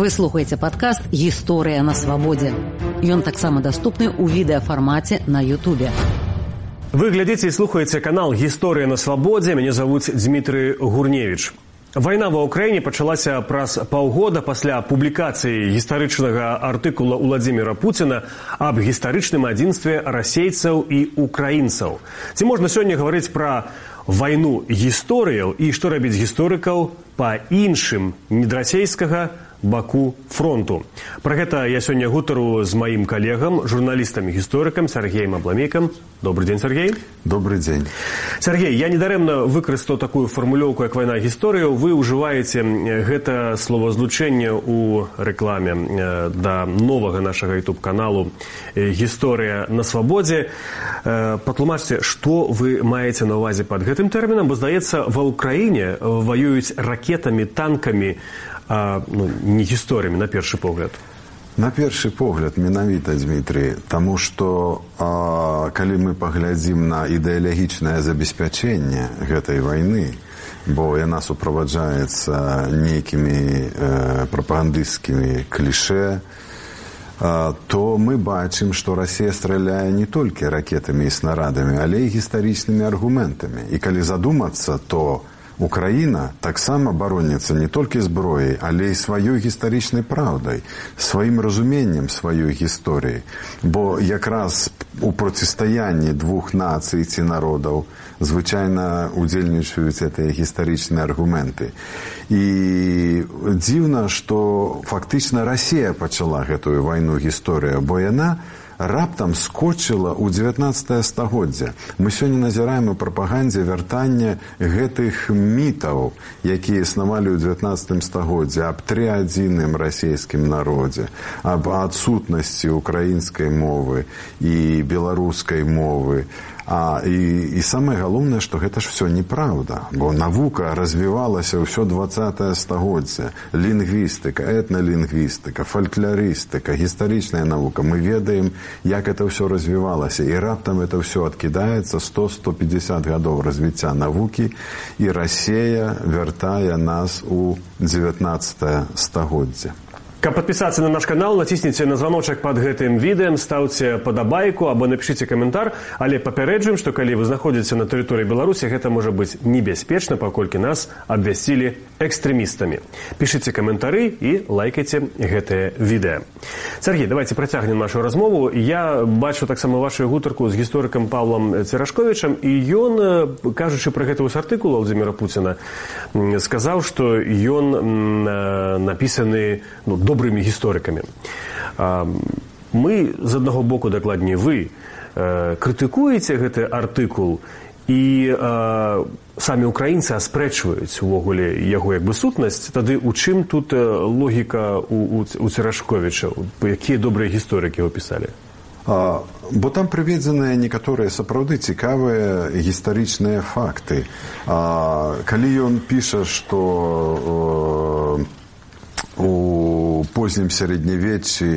Вы слухаеце падкаст «Гісторыя на свабодзе». Ён таксама даступны ў відэафармаце на Ютубе. Вы глядзіце і слухаеце канал «Гісторыя на свабодзе». Мяне завуць Дмітрый Гурневіч. Вайна ва ўкраіне пачалася праз паўгода пасля публікацыі гістарычнага артыкула Уладзіміра Пуціна аб гістарычным адзінстве расейцаў і украінцаў. Ці можна сёння гаварыць пра вайну гісторыяў і што рабіць гісторыкаў па іншым недрасейскага баку фронту. Пра гэта я сёння гутару з маім калегам, журналістам і гісторыкам Сергеем Абламейкам. Добрый дзень, Сергей. Добрый дзень. Сергей, я недарэмна выкарыстаў такую фармулёўку, як вайна гісторыяў. Вы ўжываеце гэта словазлучэнне ў рэкламе да новага нашага ютуб-каналу «Гісторыя на свабодзе». Патлумачце, што вы маеце на ўвазе пад гэтым тэрмінам, бо, здаецца, ва ўкраіне ваююць ракетамі, танкамі, не гісторыямі, на першы погляд. На першы погляд, менавіта, Дмітрий, таму што калі мы паглядзім на ідэалагічнае забеспячэнне гэтай вайны, бо яна суправаджаецца нейкімі прапагандысцкімі кліше, то мы бачым, што Расія страляе не толькі ракетамі і снарадамі, але і гістарычнымі аргументамі. І калі задумацца, то Украіна таксама бароніцца не толькі зброяй, але і сваёй гістарычнай праўдай, сваім разуменнем сваёй гісторыі. Бо якраз у процістаянні двух нацый ці народаў звычайна удзельнічаюць гэтыя гістарычныя аргументы. І дзіўна, што фактычна Расія пачала гэтую вайну гісторыю, бо яна раптам скочыла ў 19 стагоддзя. Мы сёння назіраем у прапагандзе вяртання гэтых мітаў, якія існавалі ў 19 стагоддзі, аб трыадзінным расійскім народзе, аб адсутнасці украінскай мовы і беларускай мовы. І самае галоўнае, што гэта ж все неправда, бо навука развівалася ўсё 20 стагоддзя. Лінгвістыка, этналінгвістыка, фальклорыстыка, гістарычная навука. Мы ведаем, як это ўсё развівалася, і раптам это ўсё адкідаецца 100-150 гадоў развіцця навукі, і Расія вяртае нас у 19 стагоддзе. Каб падпісацца на наш канал, націсніце на званочак пад гэтым відэам, стаўце падабайку або напішыце каментар, але папярэджваем, што калі вы знаходзіце на тэрыторыі Беларусі, гэта можа быць небяспечна, паколькі нас абвясцілі экстрэмістамі. Пішыце каментары і лайкайце гэтае відэа. Сергей, давайте працягнем нашу размову. Я бачу таксама вашу гутарку з гісторыкам Павлам Церашковічам, і ён, кажучы пра гэты вось артыкул Уладзіміра Пуціна, сказаў, што ён напісаны добрымі гісторыкамі. Мы, з аднаго боку, дакладней, вы крытыкуеце гэты артыкул, і самі украінцы аспрэчваюць увогуле яго як бы сутнасць. Тады у чым тут логіка у Церашковіча? Якія добрыя гісторыкі его пісалі? Бо там прыведзеныя некаторыя сапраўды цікавыя гістарычныя факты. Калі ён піша, што у познім сярэднявеччы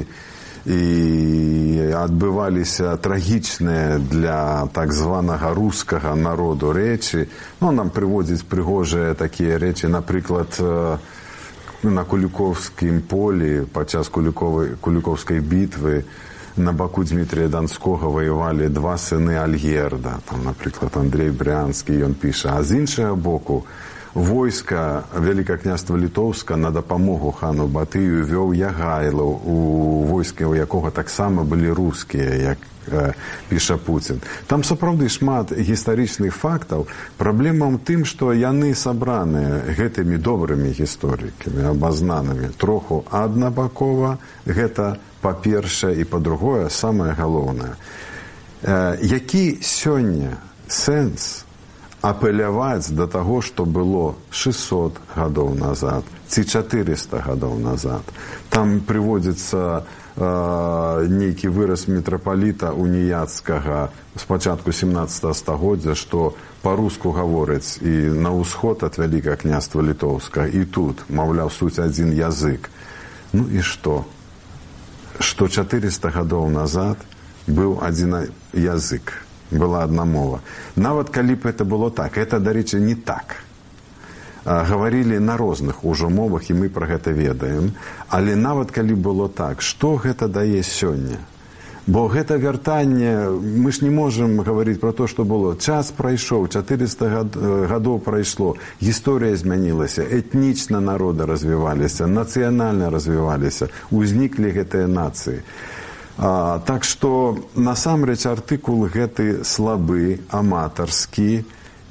і адбываліся трагічныя для так званага рускага народу рэчы, нам прыводзіць прыгожыя такія рэчы, напрыклад, на Куліковскім полі падчас Куліковскай бітвы на баку Дмітрія Донскога ваявалі два сыны Альгерда, там, напрыклад, Андрей Брянскі, ён піша, а з іншага боку войска Вялікае княства Літоўска на дапамогу хану Батыю вёў Ягайлаў, у войске у якога таксама былі рускія, як піша Пуцін. Там сапраўды шмат гістарычных фактаў. Праблема ў тым, што яны сабраныя гэтымі добрымі гісторыкамі, абазнанымі, троху аднабакова. Гэта па-першае, і па-другое, самае галоўнае. Які сёння сэнс апеляваць да таго, што было 600 гадоў назад ці 400 гадоў назад? Там прыводзіцца нейкі выраз мітрапаліта уніяцкага з пачатку 17 стагоддзя, што па-руску гавораць і на ўсход ад Вялікае княства Літоўска, і тут, маўляў, суть адзін язык. Ну і што? Што 400 гадоў назад быў адзін язык, была адна мова. Нават калі б это было так, это, дарэчы, не так. гаварылі на розных ужо мовах, і мы пра гэта ведаем. Але нават калі было так, што гэта дае сёння? Бо гэта вяртанне, мы ж не можам гаварыць пра то, што было. Час прайшоў, 400 гадоў прайшло, гісторыя змянілася, этнічна народы развіваліся, нацыянальна развіваліся, узніклі гэтыя нацыі. Так што насамрэч артыкул гэты слабы, аматарскі,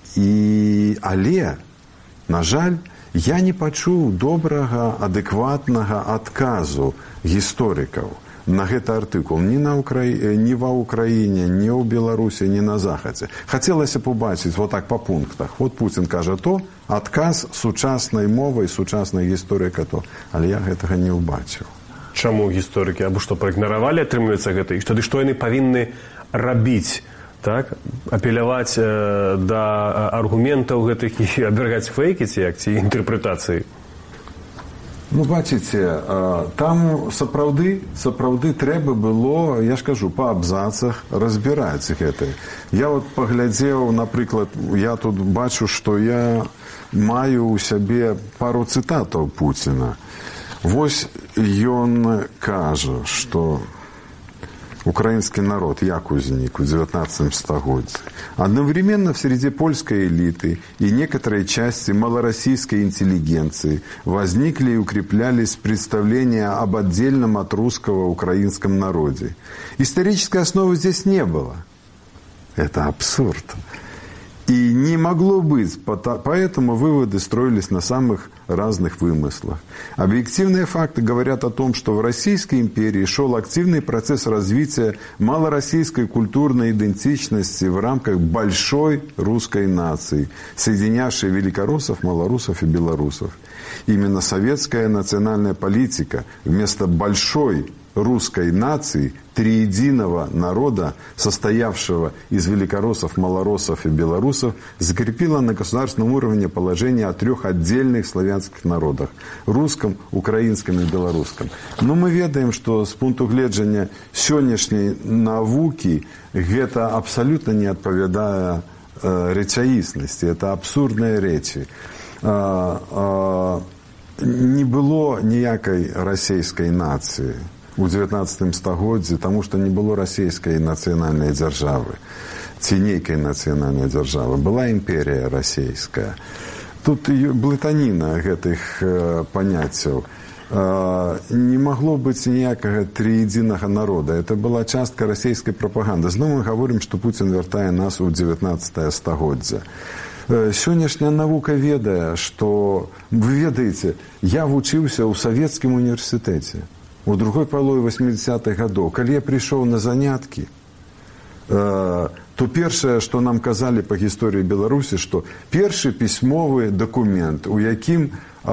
але, на жаль, я не пачуў добрага, адэкватнага адказу гісторыкаў на гэты артыкул ні ва Ўкраіне, ні ў Беларусі, ні на Захадзе. Хацелася б убачыць вот так па пунктах. Вот Пуцін кажа то, адказ сучаснай мовай, сучаснай гісторыка то. Але я гэтага не ўбачыў. Чаму гісторыкі? Або што, праігнаравалі, атрымліваецца гэта? І тады што яны павінны рабіць? Так? Апеляваць да аргументаў гэтых і абвяргаць фейкі ці як, ці інтэрпрэтацыі? Ну, бачыце, там сапраўды трэба было, я ж кажу, па абзацах разбіраць гэта. Я вот паглядзеў, напрыклад, я тут бачу, што я маю ў сябе пару цытатаў Пуціна. Вось ён кажа, што украинский народ як узник в 19 стагодзе. Одновременно в среде польской элиты и некоторой части малороссийской интеллигенции возникли и укреплялись представления об отдельном от русского украинском народе. Исторической основы здесь не было. Это абсурд. И не могло быть, поэтому выводы строились на самых разных вымыслах. Объективные факты говорят о том, что в Российской империи шел активный процесс развития малороссийской культурной идентичности в рамках большой русской нации, соединявшей великороссов, малорусов и белорусов. Именно советская национальная политика вместо большой русской нации, триединого народа, состоявшего из великороссов, малороссов и белорусов, закрепила на государственном уровне положение о трех отдельных славянских народах – русском, украинском и белорусском. Но мы ведаем, что с пункту гледжання сённяшняй навуки гэта абсолютно не адпавядае рэчаіснасці, это абсурдныя рэчы. Не было ніякай расійскай нацыі у 19 стагоддзі, таму што не было расійскай нацыянальнай дзяржавы ці нейкай нацыянальнай дзяржавы. Была імперія расійская. Тут блытаніна гэтых паняццяў. Не могло быць ніякага триединага народа. Это была частка расійскай прапаганды. Зноў мы гаворым, што Пуцін вяртае нас у 19 стагоддзе. Сённяшняя навука ведае, што, вы ведаеце, я вучыўся ў савецкім універсітэце у другой палове 80-х гадоў. Калі я прыйшоў на заняткі, то першае, што нам казалі па гісторыі Беларусі, што першы пісьмовы дакумент, у якім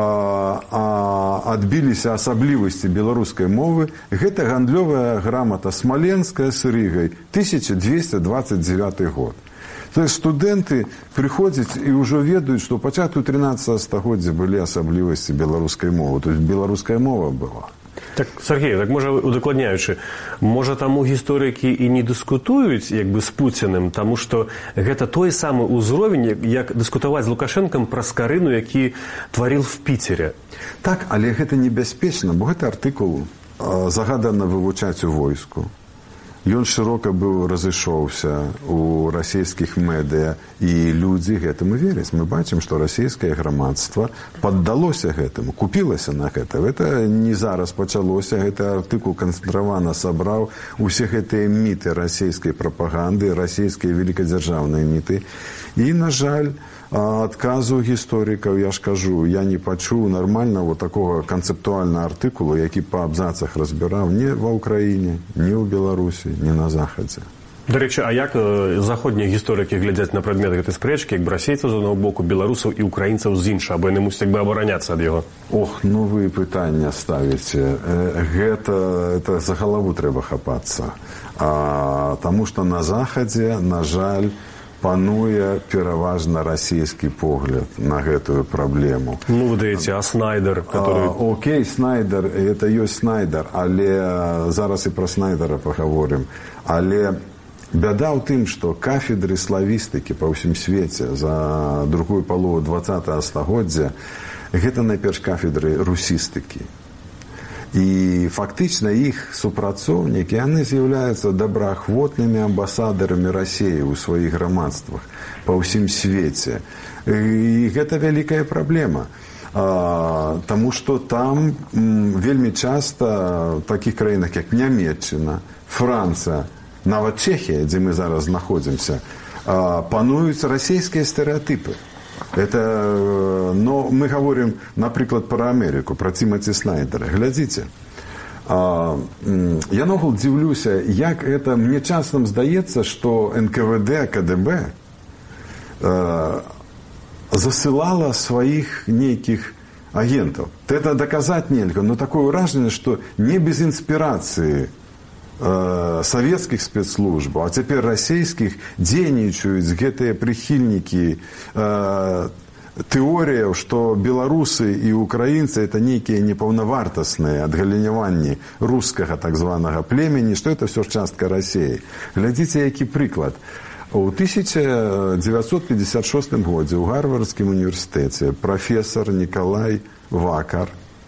адбіліся асаблівасці беларускай мовы, гэта гандлёвая грамата смаленская з Рыгай, 1229 год. То есть студэнты прыходзяць і ўжо ведаюць, што ў пачатку 13 стагоддзя былі асаблівасці беларускай мовы. То есть беларуская мова была. Так, Сергей, так можа, удакладняючы, можа таму гісторыкі і не дыскутуюць як бы з Пуціним, таму што гэта той самы ўзровень, як дыскутаваць з Лукашэнкам пра скарыну, які тварыў в Піцеры. Так, але гэта небяспечна, бо гэты артыкул загадана вывучаць у войску. Ён шырока быў разышоўся у расійскіх медыа, і людзі гэтаму вераць. Мы бачым, што расійскае грамадства паддалося гэтаму, купілася на гэта. Гэта не зараз пачалося, гэты артыкул канцэнтравана сабраў усе гэтыя міты расійскай прапаганды, расійскія великадзяржаўныя міты. І, на жаль, адказу гісторыкаў, я ж кажу, я не пачуў нармального такого канцэптуальнага артыкулу, які па абзацах разбіраў ні ва Ўкраіне, ні ў Беларусі, ні на Захадзе. Дарэчы, а як заходнія гісторыкі глядзяць на прадмет гэтай спрэчкі, як бы расейцаў з аднаго боку, беларусаў і украінцаў з іншага, бо яны мусяць бы абараняцца ад яго? Ох, ну вы пытанне ставіце. Гэта за галаву трэба хапацца. Таму што на Захадзе, на жаль, пануе пераважна расійскі погляд на гэтую праблему. Ну, вы даеце, а Снайдер, который... Окей, Снайдер, это ёсць Снайдер, але зараз і пра Снайдера пагаворым. Але Бяда ў тым, што кафедры славістыкі па ўсім свеце за другую палову 20-го стагоддзя гэта найперш кафедры русістыкі. І фактычна іх супрацоўнікі, яны з'яўляюцца добраахвотнымі амбасадарамі Расіі ў сваіх грамадствах па ўсім свеце. І гэта вялікая праблема. Таму што там вельмі часта в такіх краінах, як Нямецчына, Францыя, нават Чехія, дзе мы зараз знаходзімся, пануюць расійскія стэрэатыпы. Но мы говорим, например, про Америку, про Тимоти Снайдера. Глядите, я наогул дивлюся, як это мне часам здаецца, что НКВД, КДБ засылала своих неких агентов. Это доказать нельзя, но такое выражение, что не без инспирации советских спецслужб, а теперь российских, дзейнічаюць гэтыя прыхільнікі тэорыяў, што беларусы і украінцы это нейкія непаўнавартасныя адгаліняванні рускага так званага племені, што это все ж частка Расіі. Глядзіце, які прыклад. У 1956 годзе ў Гарвардскім універсітэце прафесор Николай Вакар,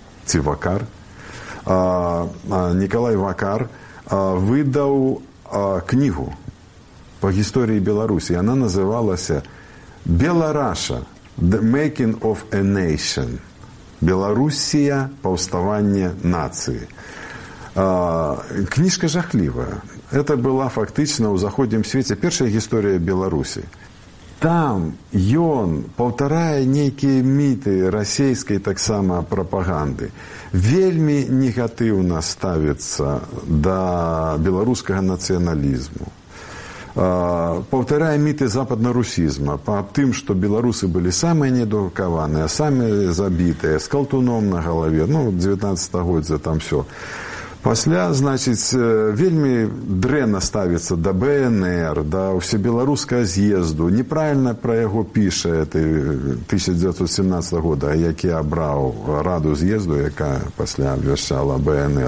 Николай Вакар выдаў кнігу по гісторыі Беларусі. Яна называлася «Белараша. The Making of a Nation». Беларусія. Паўставанне нацыі. Кніжка жахлівая. Это была фактычна ў заходнім свеце першая гісторыя Беларусі. Там ён паўтарае нейкія міты расійскай таксама прапаганды. Вельмі негатыўна ставіцца да беларускага нацыяналізму. Паўтарае міты западнарусізма па тым, што беларусы былі самыя неадукаваныя, самыя забітыя, з калтуном на галаве. 19 стагоддзя там все. Пасля, значыць, вельмі дрэнна ставіцца да БНР, да ўсебеларускага з'езду. Неправільна пра яго піша 1917 года, які абраў раду з'езду, якая пасля абвяшчала БНР.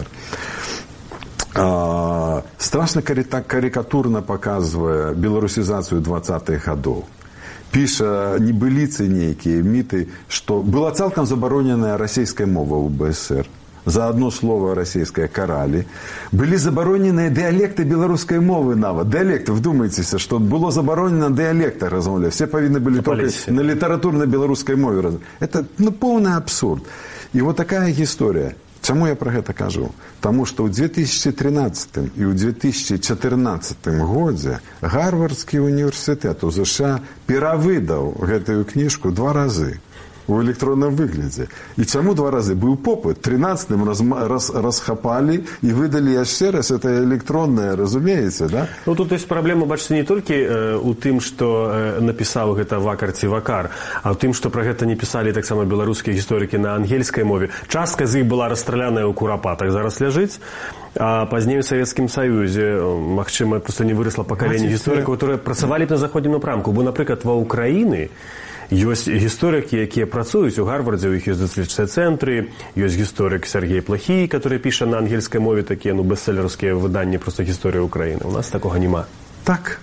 Страшна карикатурна паказвае беларусізацыю 20-х гадоў. Піша небыліцы нейкія, міты, што была цалкам забароненая расійская мова ў БСР. За одно слово российское карали. Были заборонены диалекты белорусской мовы нават. Диалекты, вдумайтеся, что было заборонено диалекты размовлять. Все повинны были только на литературной белорусской мове размовлять. Это полный абсурд. И вот такая история. Чему я про это кажу? Потому что в 2013 и в 2014 годзе Гарвардский университет у США перавыдаў гэтую книжку 2 разы. У электронном выглядзе. І чаму 2 разы? Быў попыт. 13-м расхапалі і выдалі яшчэ раз. Это электронное, разумееце, да? Тут ёсць праблема, бачыце, не толькі у тым, што напісаў гэта Вакар ці Вакар, а ў тым, што пра гэта не пісалі таксама беларускія гісторыкі на ангельскай мове. Частка з іх была расстраляная ў курапатах, зараз ляжыць. А пазней у Савецкім Саюзе, магчыма, проста не вырасла пакаленне гісторыкаў, которые працавалі б на заходнім напрамку. Бо, напрыклад, ва Ўкраіны ёсць гісторыкі, якія працуюць у Гарвардзе, у іх ёсць даследчыя цэнтры, ёсць гісторык Сергей Плохій, который піша на ангельскай мове такія, бестселерскія выданні проста гісторыі Украіны. У нас такога няма. Так,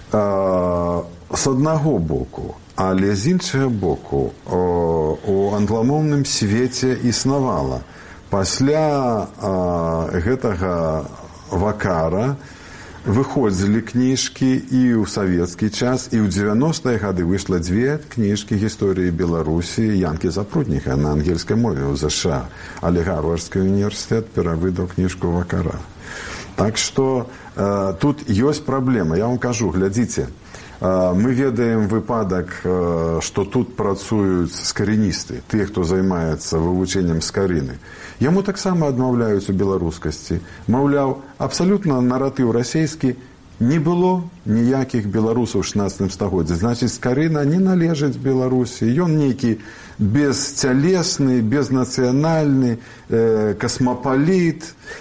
з аднаго боку, але з іншага боку, у англамоўным свеце існавала. Пасля гэтага Вакара выходзілі кніжкі і ў савецкі час, і ў 90-е гады выйшла 2 кніжкі гісторыі Беларусі Янкі Запрудніка на ангельскай мове ў ЗША, але Гарвардскі універсітэт перавыдаў кніжку Вакара. Так што тут ёсць праблема. Я вам кажу, глядзіце, мы ведаем выпадак, што тут працуюць скарыністы, тыя, хто займаецца вывучэннем скарыны. Яму таксама адмаўляюць у беларускасці. Маўляў, абсалютна наратыў расійскі, не было ніякіх беларусаў у 16 стагоддзі. Значыць, скарына не належыць Беларусі. Ён нейкі бесцялесны, безнацыянальны, касмапаліт.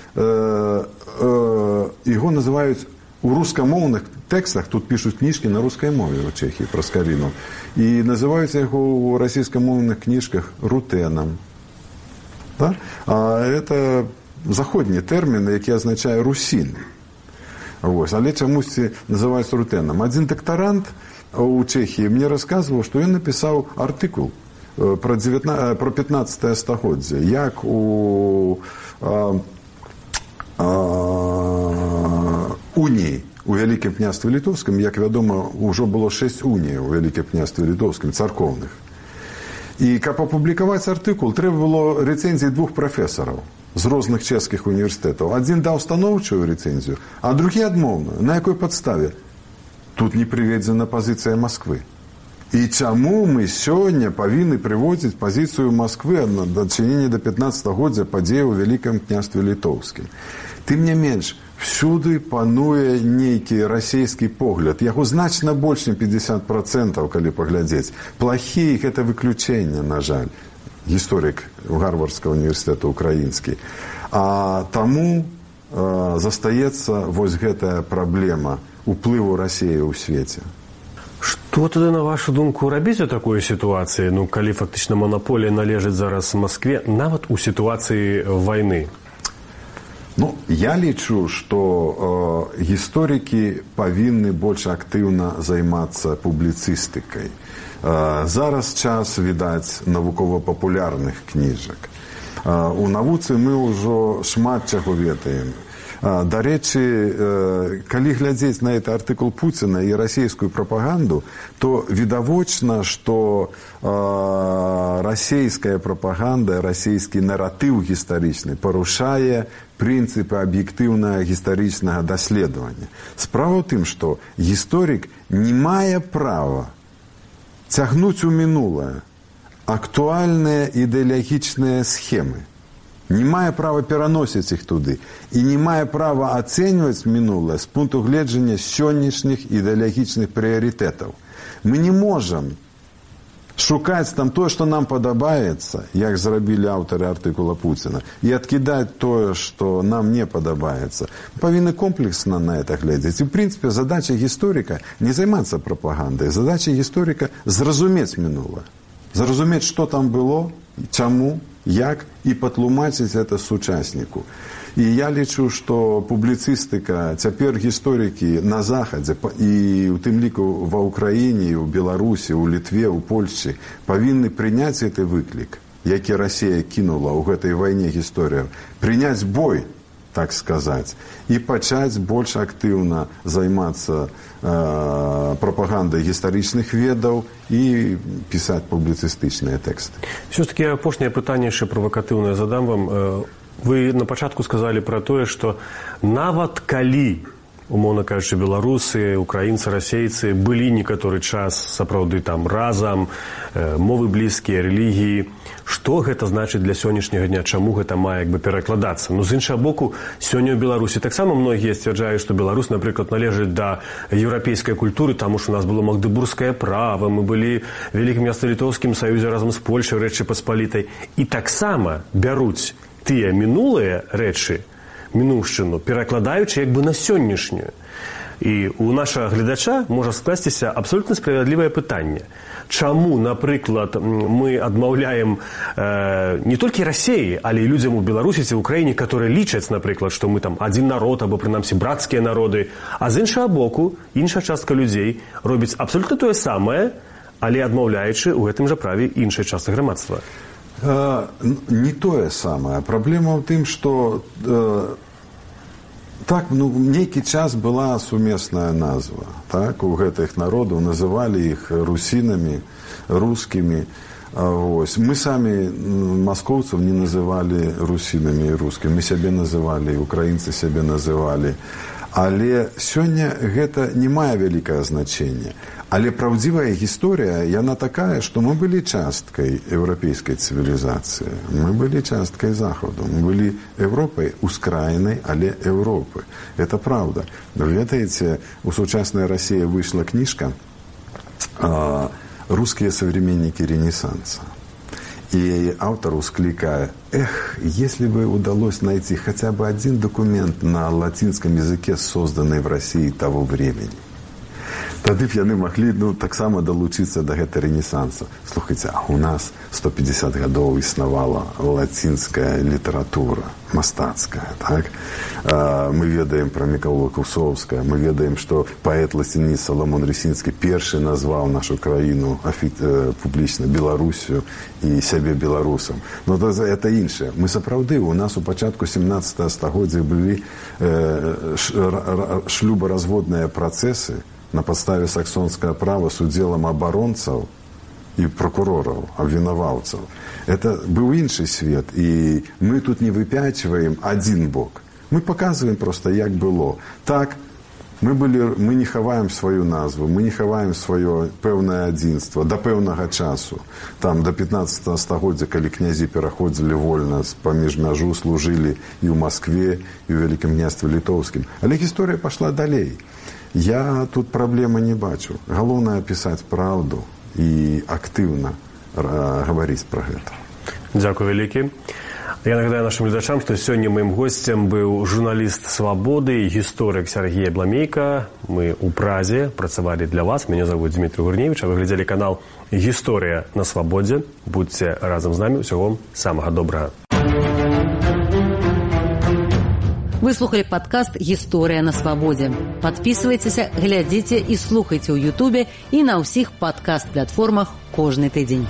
Яго называюць у рускамоўных тэкстах, тут пишут книжки на русской мове в Чехии про скарину, и называются его в российскомовных книжках рутеном. Да? А это заходні термін, який означає русин. Але чамусьці называюць рутэнным. Адзін дактарант у Чэхіі мне расказваў, што ён напісаў артыкул про 15 стагоддзе, як у уніі у Вялікім княстве Літоўскім, як вядома, ужо было 6 уній у Вялікім княстве Літоўскім, царкоўных. І каб апублікаваць артыкул, трэба было рэцэнзіі 2 прафесараў з розных чэшскіх універсітэтаў. Адзін даў станоўчую рэцэнзію, а другі адмоўную. На якой падставе? Тут не прыведзена пазіцыя Масквы. І чаму мы сёння павінны прыводзіць пазіцыю Масквы ад дачынення да 15-годдзя падзеяў у Вялікім княстве Літоўскім? Тым не менш, всюды пануе нейкі расійскі погляд. Яго значна больш, чым 50%, калі паглядзець. Плохі – гэта выключэнне, на жаль. Гісторык Гарвардскага універсітэта украінскі. А таму застаецца вось гэтая праблема уплыву Расіі ў свеце. Што тады, на вашу думку, рабіць у такой сітуацыі, калі фактычна манаполія належыць зараз Маскве, нават у сітуацыі вайны? Я лічу, што гісторыкі павінны больш актыўна займацца публіцыстыкай. Зараз час, відаць, навукова-папулярных кніжак. У навуцы мы ўжо шмат чаго ведаем. Дарэчы, калі глядзець на гэты артыкул Пуціна і расійскую прапаганду, то відавочна, што расійская прапаганда, расійскі наратыў гістарычны парушае прынцыпы аб'ектыўнага гістарычнага даследавання. Справа ў тым, што гісторык не мае права цягнуць у мінулае актуальныя ідэалагічныя схемы. Не мае права пераносіць іх туды і не мае права ацэньваць мінулае з пункту гледжання сённяшніх ідэалагічных прыярытэтаў. Мы не можам шукаць там тое, што нам падабаецца, як зрабілі аўтары артыкула Пуціна, і адкідаць тое, што нам не падабаецца. Павінны комплексна на гэта глядзець. І, ў прынцыпе, задача гісторыка не займацца прапагандай. Задача гісторыка зразумець мінулае. Зразумець, што там было, чаму, як, і патлумачыць гэта сучасніку. І я лічу, што публіцыстыка, цяпер гісторыкі на Захадзе, і ў тым ліку ва Ўкраіне, у Беларусі, у Літве, у Польшчы, павінны прыняць гэты выклік, які Расія кінула ў гэтай вайне гісторыяў, прыняць бой, так сказаць, і пачаць больш актыўна займацца прапагандай гістарычных ведаў і пісаць публіцыстычныя тэксты. Все-таки апошняе пытанне яшчэ правакатыўнае задам вам. Вы на пачатку сказалі пра тое, што нават калі, умоўна кажучы, беларусы, украінцы, расейцы былі некаторы час сапраўды там разам, мовы блізкія, рэлігіі, што гэта значыць для сённяшняга дня, чаму гэта мае перакладацца? З іншага боку, сёння ў Беларусі таксама многія сцвярджаюць, што Беларусь, напрыклад, належыць да еўрапейскай культуры, таму што у нас было магдыбургскае права, мы былі ў Вялікім княстве-Літоўскім саюзе разам з Польшай, Рэчы Паспалітай, і таксама бяруць тыя мінулыя рэчы, мінуўшчыну, перакладаючы на сённяшнюю. І у нашага гледача можа скласціся абсолютна справядлівае пытанне. Чаму, напрыклад, мы адмаўляем не толькі Расіі, але і людзям у Беларусі ці ў Украіне, которые лічаць, напрыклад, што мы там адзін народ, або прынамсі брацкія народы, а з іншага боку, іншая частка людзей робіць абсолютна тое самае, але адмаўляючы ў гэтым жа праве іншай частцы грамадства. Не тое самае. Праблема ў тым, што так, нейкі час была сумесная назва. Так, у гэтых народаў называлі іх русінамі, рускімі. Мы самі маскоўцаў не называлі русінамі і рускімі. Мы сябе называлі, украінцы сябе называлі. Але сёння гэта не мае вялікае значэнне. Але праўдзівая гісторыя, яна такая, што мы былі часткай еўрапейскай цывілізацыі. Мы былі часткай Захаду. Мы былі Европай, ускраінай, але Европы. Это правда. Вы ведаеце, у сучаснай Расіі выйшла кніжка «Русские современники Ренессанса». И автор ускликает: «Эх, если бы удалось найти хотя бы один документ на латинском языке, созданный в России того времени». Тады б яны маглі таксама далучыцца да гэта рэнесанса. Слухайце, а у нас 150 гадоў існавала лацінская літаратура, мастацкая, так? Мы ведаем пра Міколу Кусоўскага, мы ведаем, што паэт-лацініст Саламон Рысінскі першы назваў нашу краіну публічна Беларусю і сябе беларусам. Но это іншае. Мы сапраўды, у нас у пачатку 17 стагоддзя былі шлюбаразводныя працэсы на падставе саксонскага права с удзелам абаронцаў і прокурораў, абвінаваўцаў. Это быў іншы свет, і мы тут не выпячваем адзін бок. Мы паказваем проста, як было. Так, мы не хаваем сваю назву, мы не хаваем сваё пэўнае адзінства да пэўнага часу. Там да 15 стагоддзя, калі князі пераходзілі вольна паміж мяжу, служылі і ў Маскве, і ў Вялікім княстве Літоўскім. Але гісторыя пайшла далей. Я тут праблемы не бачу. Галоўнае пісаць праўду і актыўна гаварыць пра гэта. Дзякуй вялікі. Я нагадаю нашим глядачам, што сёння маім госцем быў журналіст «Свабоды» і гісторык Сергей Абламейка. Мы ў Празе працавалі для вас. Мяне зовут Дмітрий Гурневич, а вы глядзелі канал «Гісторыя на свабодзе». Будьце разам з намі. Усяго самага добрага. Вы слухали падкаст «Гісторыя на свабодзе». Падпісвайцеся, глядзіце і слухайце ў Ютубе і на ўсіх падкаст-платформах кожны тыдзень.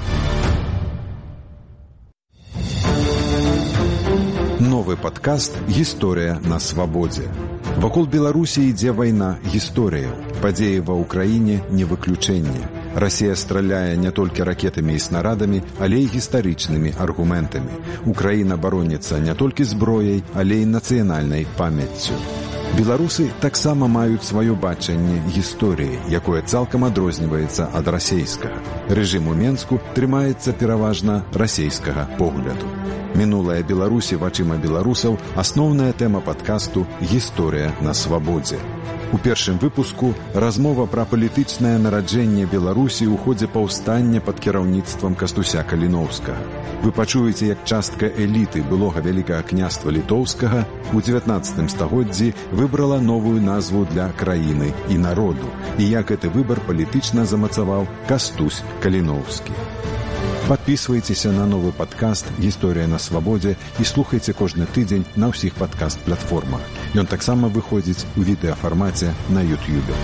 Новы падкаст «Гісторыя на свабодзе». Вакол Беларусі ідзе вайна гісторыяў. Падзеі ва ўкраіне не выключэнне. Расія страляе не толькі ракетамі і снарадамі, але і гістарычнымі аргументамі. Украіна бароніцца не толькі зброяй, але і нацыянальнай памяццю. Беларусы таксама маюць сваё бачанне гісторыі, якое цалкам адрозніваецца ад расейскага. Рэжым у Менску трымаецца пераважна расейскага погляду. Мінулае Беларусі вачыма беларусаў – асноўная тэма падкасту «Гісторыя на свабодзе». У першым выпуску размова пра палітычнае нараджэнне Беларусі ў ходзе паўстання пад кіраўніцтвам Кастуся Каліноўскага. Вы пачуеце, як частка эліты былога Вялікага княства Літоўскага у 19 стагоддзі выбрала новую назву для краіны і народу, і як гэты выбар палітычна замацаваў Кастусь Каліноўскі. Падпісвайцеся на новы падкаст «Гісторыя на свабодзе» і слухайце кожны тыдзень на ўсіх падкаст-платформах. Ён таксама выходзіць у відэафармаце на Ютьюбе.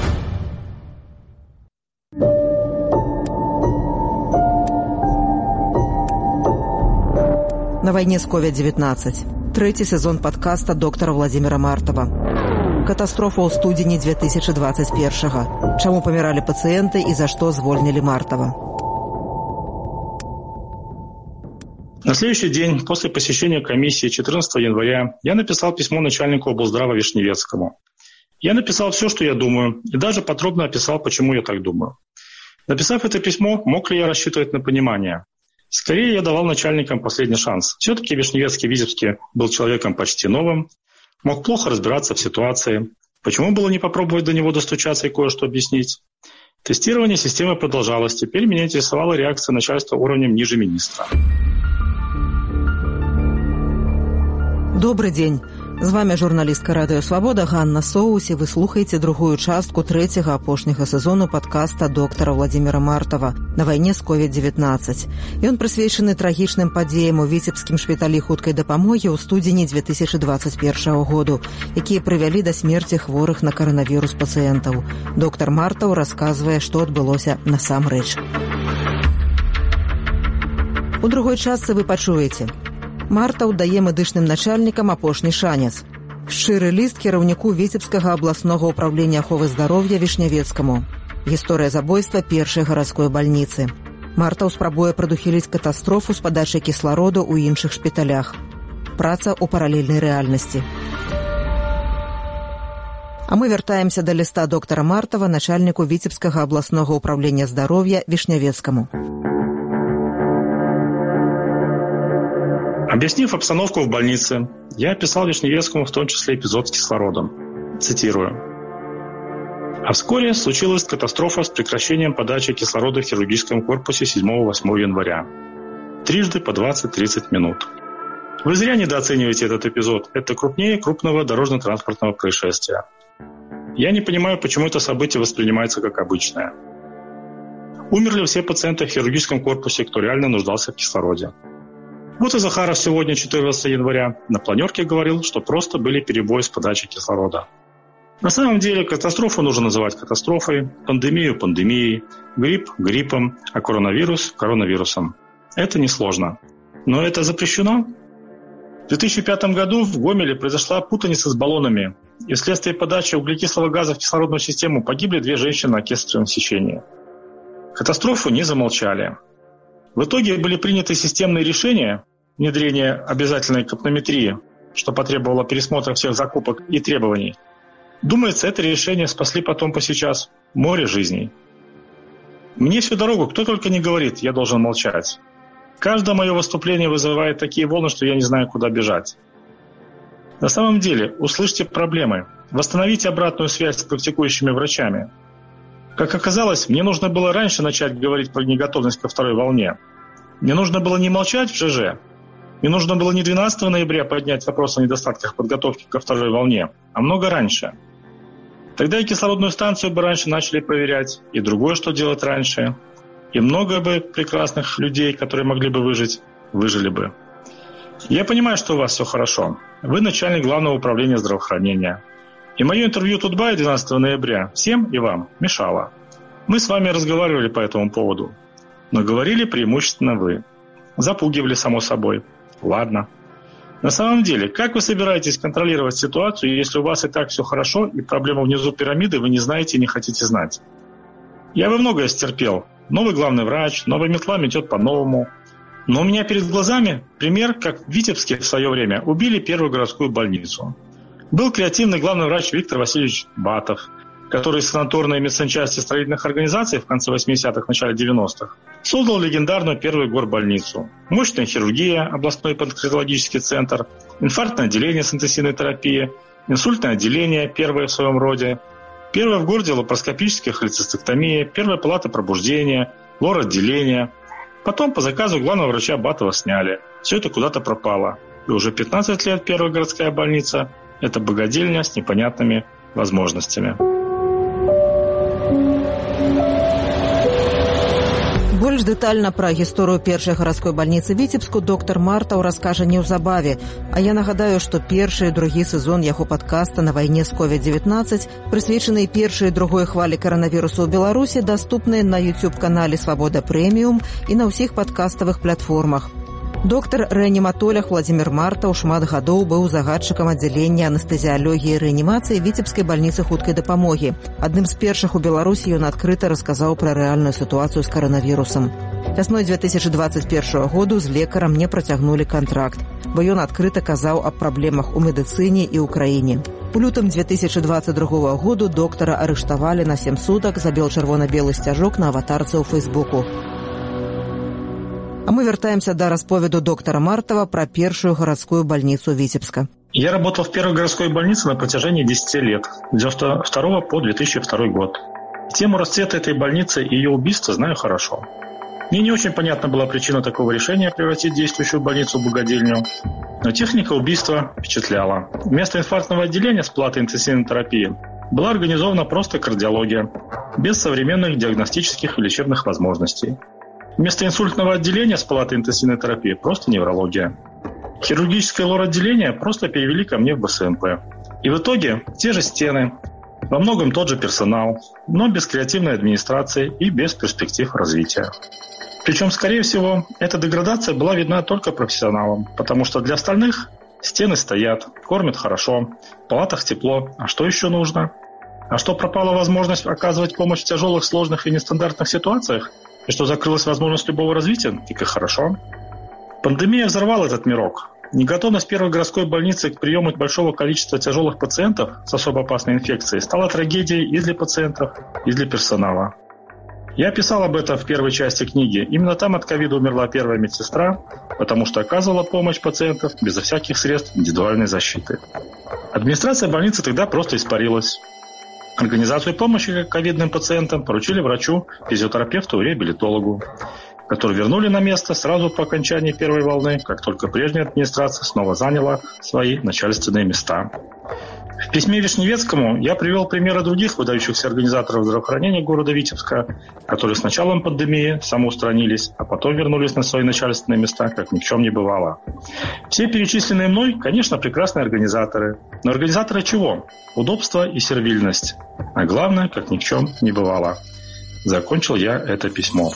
На вайне з COVID-19. Трэці сезон падкаста доктара Владзіміра Мартава. Катастрофа ў студзені 2021-го. Чаму паміралі пацыенты і за што звольнілі Мартава? На следующий день после посещения комиссии 14 января я написал письмо начальнику облздрава Вишневецкому. Я написал все, что я думаю, и даже подробно описал, почему я так думаю. Написав это письмо, мог ли я рассчитывать на понимание? Скорее, я давал начальникам последний шанс. Все-таки Вишневецкий Витебский был человеком почти новым, мог плохо разбираться в ситуации. Почему было не попробовать до него достучаться и кое-что объяснить? Тестирование системы продолжалось. Теперь меня интересовала реакция начальства уровнем ниже министра. Добрый дзень. З вами журналістка Радыё Свабода Ганна Соус, і вы слухаеце другую частку трэцяга апошняга сезону падкаста доктара Владзіміра Мартава «На вайне з COVID-19». Ён прысвечаны трагічным падзеям у Віцебскім шпіталі хуткай дапамогі ў студзені 2021 году, якія прывялі да смерці хворых на каранавірус пацыентаў. Доктар Мартаў расказвае, што адбылося насамрэч. У другой частцы вы пачуеце. Мартаў дае медычным начальнікам апошні шанец. Шчыры ліст кіраўніку Віцебскага абласнога ўправлення аховы здароўя Вішнявецкаму. Гісторыя забойства першай гарадской бальніцы. Мартаў спрабуе прадухіліць катастрофу з падачай кіслароду ў іншых шпіталях. Праца ў паралельнай рэальнасці. А мы вяртаемся да ліста доктара Мартава начальніку Віцебскага абласнога ўправлення здароўя Вішнявецкаму. Объяснив обстановку в больнице, я описал Вишневецкому в том числе эпизод с кислородом. Цитирую. А вскоре случилась катастрофа с прекращением подачи кислорода в хирургическом корпусе 7-8 января. Трижды по 20-30 минут. Вы зря недооцениваете этот эпизод. Это крупнее крупного дорожно-транспортного происшествия. Я не понимаю, почему это событие воспринимается как обычное. Умерли все пациенты в хирургическом корпусе, кто реально нуждался в кислороде. Вот и Захаров сегодня, 14 января, на планерке говорил, что просто были перебои с подачей кислорода. На самом деле катастрофу нужно называть катастрофой, пандемию – пандемией, грипп – гриппом, а коронавирус – коронавирусом. Это несложно. Но это запрещено? В 2005 году в Гомеле произошла путаница с баллонами, и вследствие подачи углекислого газа в кислородную систему погибли 2 женщины на кесаревом сечении. Катастрофу не замолчали. В итоге были приняты системные решения, внедрение обязательной капнометрии, что потребовало пересмотра всех закупок и требований. Думается, это решение спасли потом по сейчас море жизней. Мне всю дорогу кто только не говорит, я должен молчать. Каждое мое выступление вызывает такие волны, что я не знаю, куда бежать. На самом деле, услышьте проблемы, восстановите обратную связь с практикующими врачами. Как оказалось, мне нужно было раньше начать говорить про неготовность ко второй волне. Мне нужно было не молчать в ЖЖ. Мне нужно было не 12 ноября поднять вопрос о недостатках подготовки ко второй волне, а много раньше. Тогда и кислородную станцию бы раньше начали проверять, и другое, что делать раньше. И много бы прекрасных людей, которые могли бы выжить, выжили бы. Я понимаю, что у вас все хорошо. Вы начальник Главного управления здравоохранения. И мое интервью Тутбай 12 ноября всем и вам мешало. Мы с вами разговаривали по этому поводу. Но говорили преимущественно вы. Запугивали, само собой. Ладно. На самом деле, как вы собираетесь контролировать ситуацию, если у вас и так все хорошо, и проблема внизу пирамиды вы не знаете и не хотите знать? Я бы многое стерпел. Новый главный врач, новая метла метет по-новому. Но у меня перед глазами пример, как в Витебске в свое время убили первую городскую больницу. Был креативный главный врач Виктор Васильевич Батов, который из санаторной медсанчасти строительных организаций в конце 80-х, начале 90-х создал легендарную первую горбольницу. Мощная хирургия, областной панкреатологический центр, инфарктное отделение с интенсивной терапией, инсультное отделение, первое в своем роде, первое в городе лапароскопическая холецистектомия, первая палата пробуждения, лор-отделение. Потом по заказу главного врача Батова сняли. Все это куда-то пропало. И уже 15 лет первая городская больница – это богадельня с непонятными возможностями. Больш дэтальна пра гісторыю першай гарадской бальніцы Віцебску доктар Мартаў раскажа неўзабаве. А я нагадаю, што першы і другі сезон яго падкаста «На вайне з COVID-19», прысвечаныя першай і другой хвалі каранавірусу ў Беларусі, даступныя на YouTube-канале «Свабода Прэміум» і на ўсіх падкаставых платформах. Доктар-рэаніматолог Владзімір Мартаў шмат гадоў быў загадчыкам аддзялення анестэзіялогіі і рэанімацыі Віцебскай бальніцы хуткай дапамогі. Адным з першых у Беларусі ён адкрыта расказаў пра рэальную сітуацыю з каранавірусам. Вясной 2021 году з лекарам не працягнулі кантракт, бо ён адкрыта казаў аб праблемах у медыцыне і ў краіне. У лютым 2022 году доктара арыштавалі на 7 сутак за бел-чырвона-белы сцяжок на аватарцы ў Фейсбуку. А мы вертаемся до расповеду доктора Мартова про первую городскую больницу Витебска. Я работал в первой городской больнице на протяжении 10 лет, с 1992 по 2002 год. Тему расцвета этой больницы и ее убийства знаю хорошо. Мне не очень понятна была причина такого решения превратить действующую больницу в богадельню, но техника убийства впечатляла. Вместо инфарктного отделения с палатой интенсивной терапии была организована просто кардиология, без современных диагностических и лечебных возможностей. Вместо инсультного отделения с палатой интенсивной терапии просто неврология. Хирургическое лор-отделение просто перевели ко мне в БСМП. И в итоге те же стены, во многом тот же персонал, но без креативной администрации и без перспектив развития. Причем, скорее всего, эта деградация была видна только профессионалам, потому что для остальных стены стоят, кормят хорошо, в палатах тепло, а что еще нужно? А что пропала возможность оказывать помощь в тяжелых, сложных и нестандартных ситуациях? И что закрылась возможность любого развития? Так и хорошо. Пандемия взорвала этот мирок. Неготовность первой городской больницы к приему большого количества тяжелых пациентов с особо опасной инфекцией стала трагедией и для пациентов, и для персонала. Я писал об этом в первой части книги. Именно там от ковида умерла первая медсестра, потому что оказывала помощь пациентам безо всяких средств индивидуальной защиты. Администрация больницы тогда просто испарилась. Организацию помощи ковидным пациентам поручили врачу, физиотерапевту и реабилитологу, которые вернули на место сразу по окончании первой волны, как только прежняя администрация снова заняла свои начальственные места. В письме Вишневецкому я привел примеры других выдающихся организаторов здравоохранения города Витебска, которые с началом пандемии самоустранились, а потом вернулись на свои начальственные места, как ни в чем не бывало. Все перечисленные мной, конечно, прекрасные организаторы. Но организаторы чего? Удобство и сервильность. А главное, как ни в чем не бывало. Закончил я это письмо.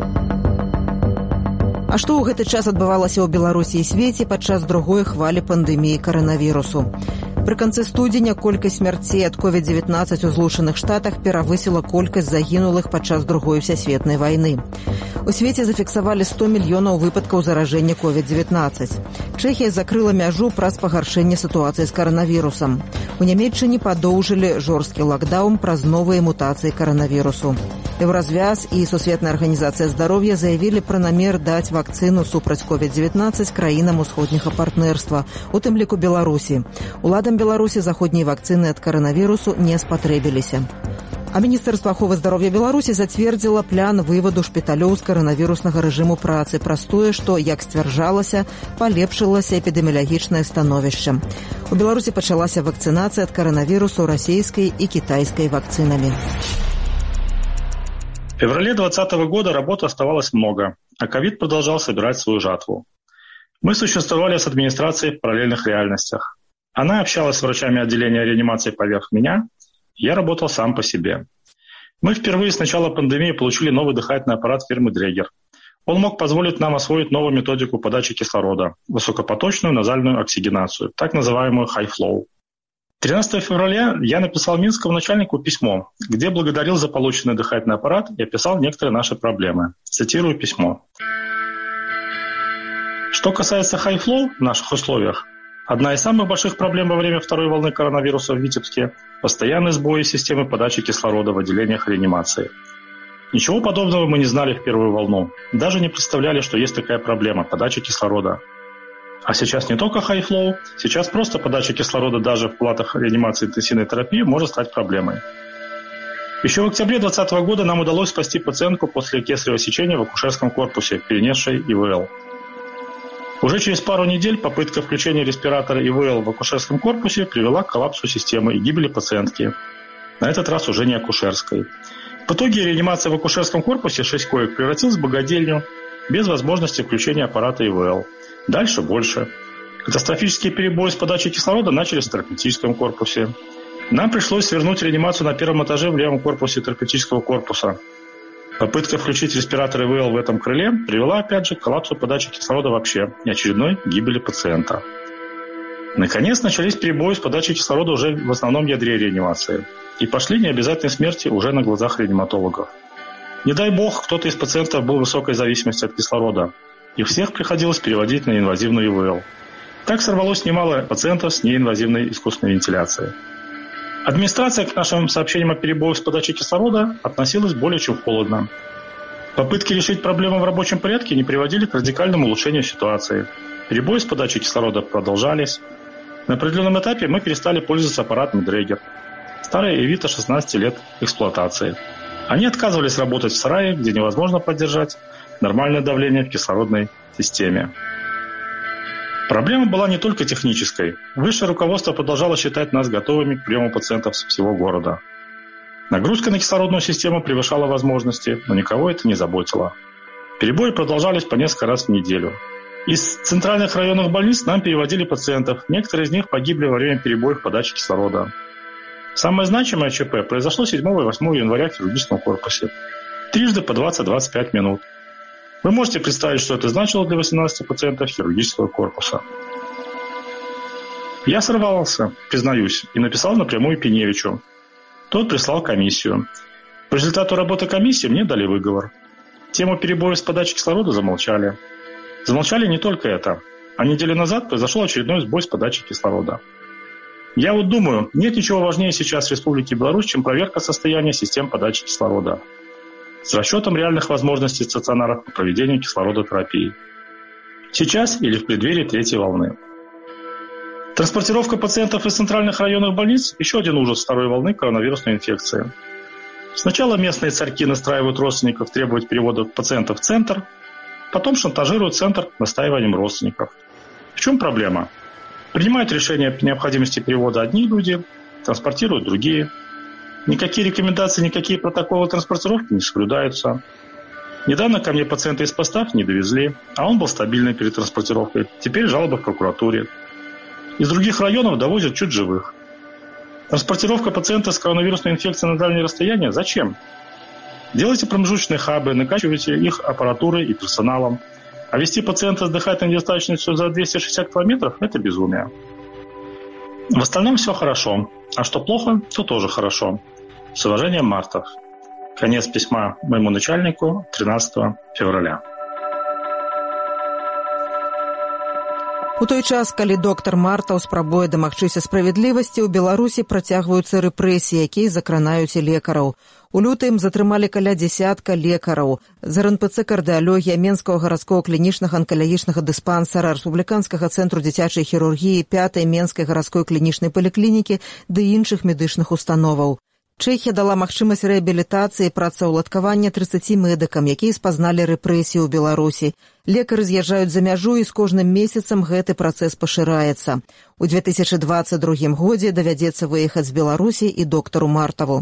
А што ў гэты час адбывалася ў Беларусі і свеце падчас другой хвалі пандэміі каранавірусу? Пры канцы студзеня колькасць смярцей ад COVID-19 у Злучаных Штатах перавысіла колькасць загінулых падчас другой сусветнай вайны. У свеце зафіксавалі 100 мільёнаў выпадкаў заражэння COVID-19. Чэхія закрыла мяжу праз пагаршэнне сітуацыі з каранавірусам. У Нямецчыне падоўжылі жорсткі лакдаун праз новыя мутацыі каранавірусу. Еўразвяз і Сусветная арганізацыя здароўя заявілі пра намер даць вакцыну супраць COVID-19 краінам усходняга партнерства, у тым ліку Беларусі. Уладам Беларусі заходнія вакцыны ад каранавірусу не спатрэбіліся. А Міністэрства аховы здароўя Беларусі зацвердзіла план вываду шпіталёў з каранавіруснага рэжыму працы праз тое, што, як сцвярджалася, палепшылася эпідэміялагічнае становішча. У Беларусі пачалася вакцынацыя ад каранавірусу расійскай і кітайскай вакцынамі. В феврале 2020 года работы оставалось много, а ковид продолжал собирать свою жатву. Мы существовали с администрацией в параллельных реальностях. Она общалась с врачами отделения реанимации поверх меня, я работал сам по себе. Мы впервые с начала пандемии получили новый дыхательный аппарат фирмы Дрегер. Он мог позволить нам освоить новую методику подачи кислорода, высокопоточную назальную оксигенацию, так называемую high flow. 13 февраля я написал минскому начальнику письмо, где благодарил за полученный дыхательный аппарат и описал некоторые наши проблемы. Цитирую письмо. Что касается high flow в наших условиях, одна из самых больших проблем во время второй волны коронавируса в Витебске – постоянные сбои системы подачи кислорода в отделениях реанимации. Ничего подобного мы не знали в первую волну, даже не представляли, что есть такая проблема – подача кислорода. А сейчас не только high flow, сейчас просто подача кислорода даже в палатах реанимации интенсивной терапии может стать проблемой. Еще в октябре 2020 года нам удалось спасти пациентку после кесарево сечения в акушерском корпусе, перенесшей ИВЛ. Уже через пару недель попытка включения респиратора ИВЛ в акушерском корпусе привела к коллапсу системы и гибели пациентки. На этот раз уже не акушерской. В итоге реанимация в акушерском корпусе 6 коек превратилась в богадельню без возможности включения аппарата ИВЛ. Дальше больше. Катастрофические перебои с подачей кислорода начались в терапевтическом корпусе. Нам пришлось свернуть реанимацию на первом этаже в левом корпусе терапевтического корпуса. Попытка включить респиратор ИВЛ в этом крыле привела опять же к коллапсу подачи кислорода вообще и очередной гибели пациента. Наконец начались перебои с подачей кислорода уже в основном ядре реанимации. И пошли необязательные смерти уже на глазах реаниматологов. Не дай бог, кто-то из пациентов был в высокой зависимости от кислорода. И всех приходилось переводить на неинвазивную ИВЛ. Так сорвалось немало пациентов с неинвазивной искусственной вентиляцией. Администрация к нашим сообщениям о перебоях с подачей кислорода относилась более чем холодно. Попытки решить проблему в рабочем порядке не приводили к радикальному улучшению ситуации. Перебои с подачей кислорода продолжались. На определенном этапе мы перестали пользоваться аппаратом Дрегер. Старая Эвита 16 лет эксплуатации. Они отказывались работать в сарае, где невозможно поддержать нормальное давление в кислородной системе. Проблема была не только технической. Высшее руководство продолжало считать нас готовыми к приему пациентов со всего города. Нагрузка на кислородную систему превышала возможности, но никого это не заботило. Перебои продолжались по несколько раз в неделю. Из центральных районных больниц нам переводили пациентов. Некоторые из них погибли во время перебоев подачи кислорода. Самое значимое ЧП произошло 7 и 8 января в хирургическом корпусе. Трижды по 20-25 минут. Вы можете представить, что это значило для 18 пациентов хирургического корпуса. Я сорвался, признаюсь, и написал напрямую Пиневичу. Тот прислал комиссию. По результату работы комиссии мне дали выговор. Тему перебоев с подачей кислорода замолчали. Замолчали не только это. А неделю назад произошел очередной сбой с подачей кислорода. Я вот думаю, нет ничего важнее сейчас в Республике Беларусь, чем проверка состояния систем подачи кислорода с расчетом реальных возможностей стационаров по проведению кислородотерапии. Сейчас или в преддверии третьей волны. Транспортировка пациентов из центральных районных больниц – еще один ужас второй волны коронавирусной инфекции. Сначала местные царьки настраивают родственников требовать перевода пациентов в центр, потом шантажируют центр настаиванием родственников. В чем проблема? Принимают решения о необходимости перевода одни люди, транспортируют другие. Никакие рекомендации, никакие протоколы транспортировки не соблюдаются. Недавно ко мне пациента из Постав не довезли, а он был стабильный перед транспортировкой. Теперь жалоба в прокуратуре. Из других районов довозят чуть живых. Транспортировка пациента с коронавирусной инфекцией на дальние расстояния? Зачем? Делайте промежуточные хабы, накачивайте их аппаратурой и персоналом. А вести пациента с дыхательной недостаточностью за 260 километров – это безумие. В остальном все хорошо. А что плохо, то тоже хорошо. С уважением, Мартов. Конец письма моему начальнику 13 февраля. У той час, калі доктар Мартаў спрабуе дамагчыся справядлівасці, у Беларусі працягваюцца рэпрэсіі, якія закранаюць і лекараў. У лютым затрымалі каля дзесятка лекараў. З РНПЦ кардыалогія Менскага гарадскога клінічнага анкалагічнага дыспансара, Рэспубліканскага цэнтру дзіцячай хірургіі, 5-й Менскай гарадской клінічнай паліклінікі ды іншых медычных установаў. Чэхія дала магчымасць рэабілітацыі і працаўладкавання 30 медыкам, якія спазналі рэпрэсіі ў Беларусі. Лекары з'язджаюць за мяжу, і з кожным месяцам гэты працэс пашыраецца. У 2022 годзе давядзецца выехаць з Беларусі і доктару Мартаву.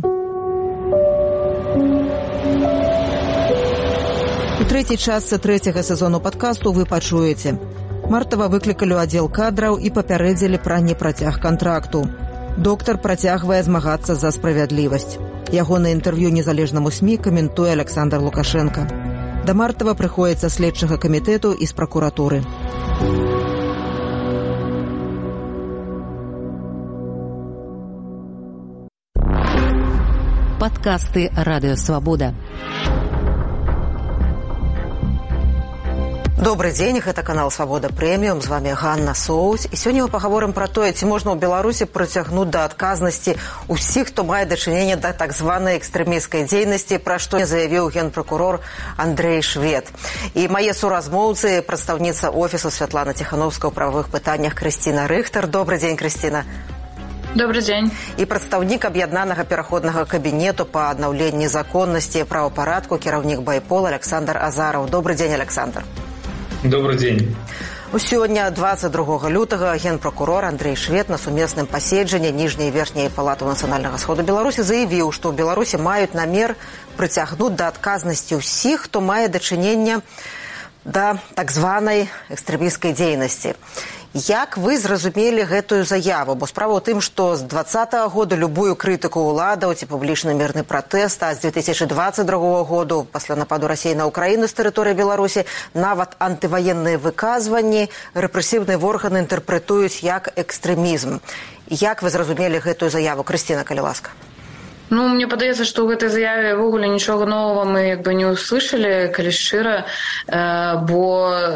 У трэцяй частцы трэцяга сезону падкасту вы пачуеце. Мартава выклікалі ў аддзел кадраў і папярэдзілі пра непрацяг кантракту. Доктар працягвае змагацца за справядлівасць. Ягонае інтэрв'ю незалежнаму СМІ каментуе Александр Лукашенко. Да Мартава прыходзіцца следчага камітэту і з пракуратуры. Подкасты «Радио Свобода». Добрый дзень, гэта канал «Свобода Прэміум», з вами Ганна Соус. І сёння мы пагаворым пра тое, ці можна ў Беларусі прыцягнуць да адказнасці ўсіх, хто мае дачыненне да так званай экстрэмісцкай дзейнасці, пра што заявіў генпракурор Андрэй Швед. І мае суразмоўцы, прадстаўніца офісу Святлана Ціхановская ў прававых пытаннях Крысціна Рыхтар. Добрый дзень, Крысціна. Добрый дзень. І прадстаўнік аб'яднанага пераходнага кабінету па аднаўленні законнасці і правапарадку, кіраўнік байпол Александр Азараў. Добрый дзень, Александр. Добрый день. Сёння, 22 лютага, генпракурор Андрэй Швед на сумесным паседжанні ніжняй і верхняй палаты Нацыянальнага сходу Беларусі заявіў, што ў Беларусі маюць намер прыцягнуць да адказнасці ўсіх, хто мае дачыненне да так званай экстрэмісцкай дзейнасці. Як вы зразумелі гэтую заяву? Бо справа ў тым, што з 2020 года любую крытыку ўладаў ці публічны мірны пратэст, а з 2022 году, пасля нападу Расіі на Украіну з тэрыторыі Беларусі, нават антываенныя выказванні рэпрэсіўныя органы інтэрпрэтуюць як экстрэмізм. Як вы зразумелі гэтую заяву? Крысціна, калі ласка. Ну, мне падаецца, што ў гэтай заяве ўвогуле нічога новага мы не услышалі, калі шчыра, бо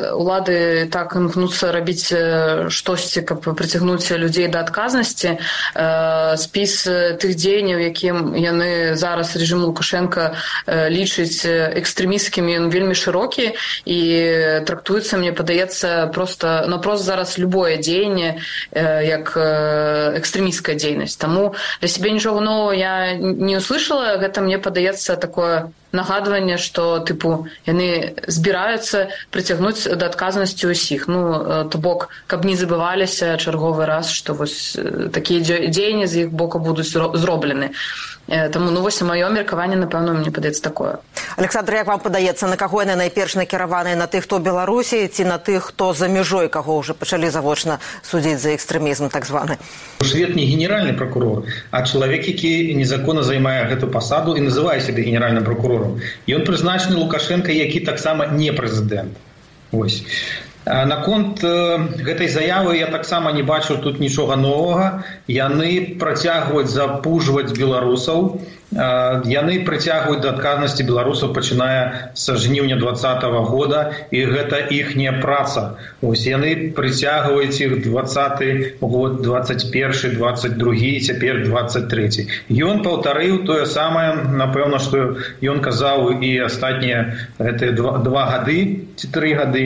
улады так імкнуцца рабіць штосьці, каб прыцягнуць людзей да адказнасці. Спіс тых дзеянняў, якім яны зараз рэжым Лукашенка лічыць экстрэмісцкімі, ён вельмі шырокі і трактуецца, мне падаецца, проста зараз любое дзеянне як экстрэмісцкая дзейнасць. Таму для сябе нічога новага я не услышала, гэта мне падаецца такое нагадванне, што яны збіраюцца прыцягнуць да адказнасці ўсіх. То бок, каб не забываліся чарговы раз, што вось такія дзеянні з іх боку будуць зроблены. Таму, маё меркаванне, напэўна, мне падаецца такое. Александр, як вам падаецца, на каго яны найперш накіраваныя? На тых, хто ў Беларусі, ці на тых, хто за мяжой, каго ўжо пачалі завочна судзіць за экстрэмізм так званы? Швед не генеральны прокурор, а чалавек, які незаконна займае гэту пасаду і называе сябе генеральным прокурором. Ён прызначаны Лукашенко, які таксама не прэзідэнт. Вось. Наконт гэтай заявы я таксама не бачу тут нічога новага. Яны працягваюць запужваць беларусаў. Яны прыцягваюць да адказнасці беларусаў, пачынае з жніўня 2020 года, і гэта іхняя праца. Ось яны прыцягваюць іх 20 год, 21, 22, цяпер 23. Ён паўтарыў тое самае, напэўна, што ён казаў і астатнія гэтыя 2 гады ці 3 гады.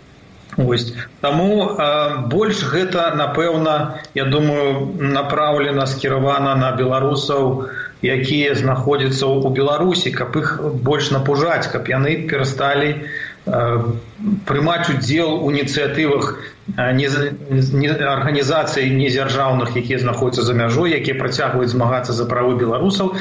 Ось. Таму больш гэта, напэўна, я думаю, направлена, скіравана на беларусаў, якія знаходзяцца ў Беларусі, каб іх больш напужаць, каб яны перасталі прымаць удзел у ініцыятывах арганізацый недзяржаўных, якія знаходзяцца за мяжой, якія працягваюць змагацца за правы беларусаў,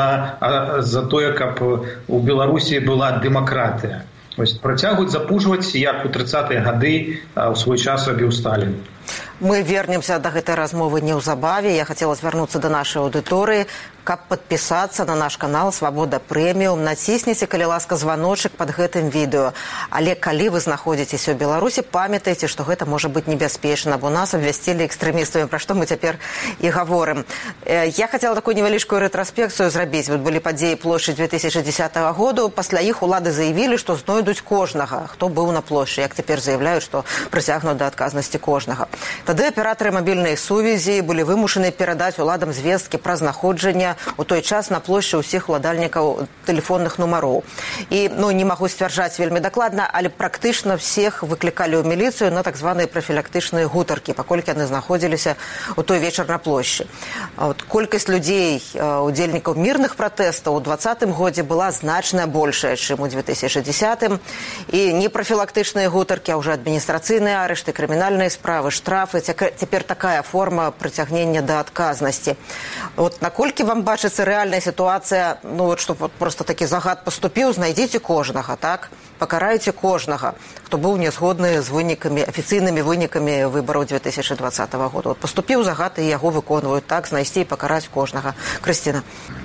за тое, каб у Беларусі была дэмакратыя. Працягваюць запужваць, як у 30-е гады ў свой час рабіў Сталін. Мы вернемся до гэтай размовы неўзабаве. Я хацела звярнуцца да нашай аўдыторыі, каб падпісацца на наш канал «Свабода Прэміум». Націсніце, калі ласка, званочак пад гэтым відэо. Але калі вы знаходзіцеся ў Беларусі, памятайце, што гэта можа быць небяспечна, бо нас абвясцілі экстрэмістамі, пра што мы цяпер і гаворым. Я хацела такую невялічкую рэтраспекцыю зрабіць. Вот былі падзеі плошчы 2010 году. Пасля іх улады заявілі, што знойдуць кожнага, хто быў на плошчы. Як цяпер заявляюць, што прыцягнуць да адказнасці кожнага. Тады аператары мабільнай сувязі былі вымушаны перадаць уладам звесткі пра знаходжанне у той час на плошчы ўсіх уладальнікаў тэлефонных нумароў. І, не магу сцвярджаць вельмі дакладна, але практычна всех выклікалі ў міліцыю на так званыя прафілактычныя гутаркі, паколькі яны знаходзіліся ў той вечар на плошчы. Колькасць людзей, удзельнікаў мірных пратэстаў у 2020 годзе была значна большая, чым у 2010. І не прафілактычныя гутаркі, а ўжо адміністрацыйныя арышты, крымінальныя справы, штрафы. Цяпер такая форма прыцягнення да адказнасці. Наколькі вам бачыцца рэальная сітуацыя, што проста такі загад паступіў, знайдзіце кожнага, так? Пакарайце кожнага, хто быў нязгодны з вынікамі, афіцыйнымі вынікамі выбараў 2020 года. Паступіў загад і яго выконваюць, так, знайсці і пакараць кожнага. Крысціна.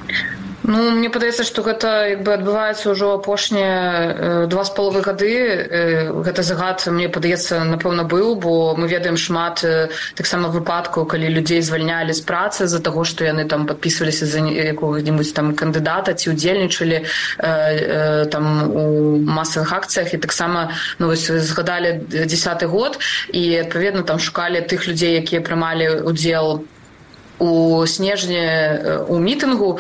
Мне падаецца, што гэта адбываецца ўжо апошнія 2,5 гады. Гэты загад, мне падаецца, напэўна, быў, бо мы ведаем шмат таксама выпадкаў, калі людзей звальнялі з працы з-за таго, што яны там падпісваліся за якога-небудзь там кандыдата ці ўдзельнічалі там у масавых акцыях. І таксама, згадалі 10-й год, і, адпаведна, там шукалі тых людзей, якія прымалі ўдзел у снежні у мітынгу.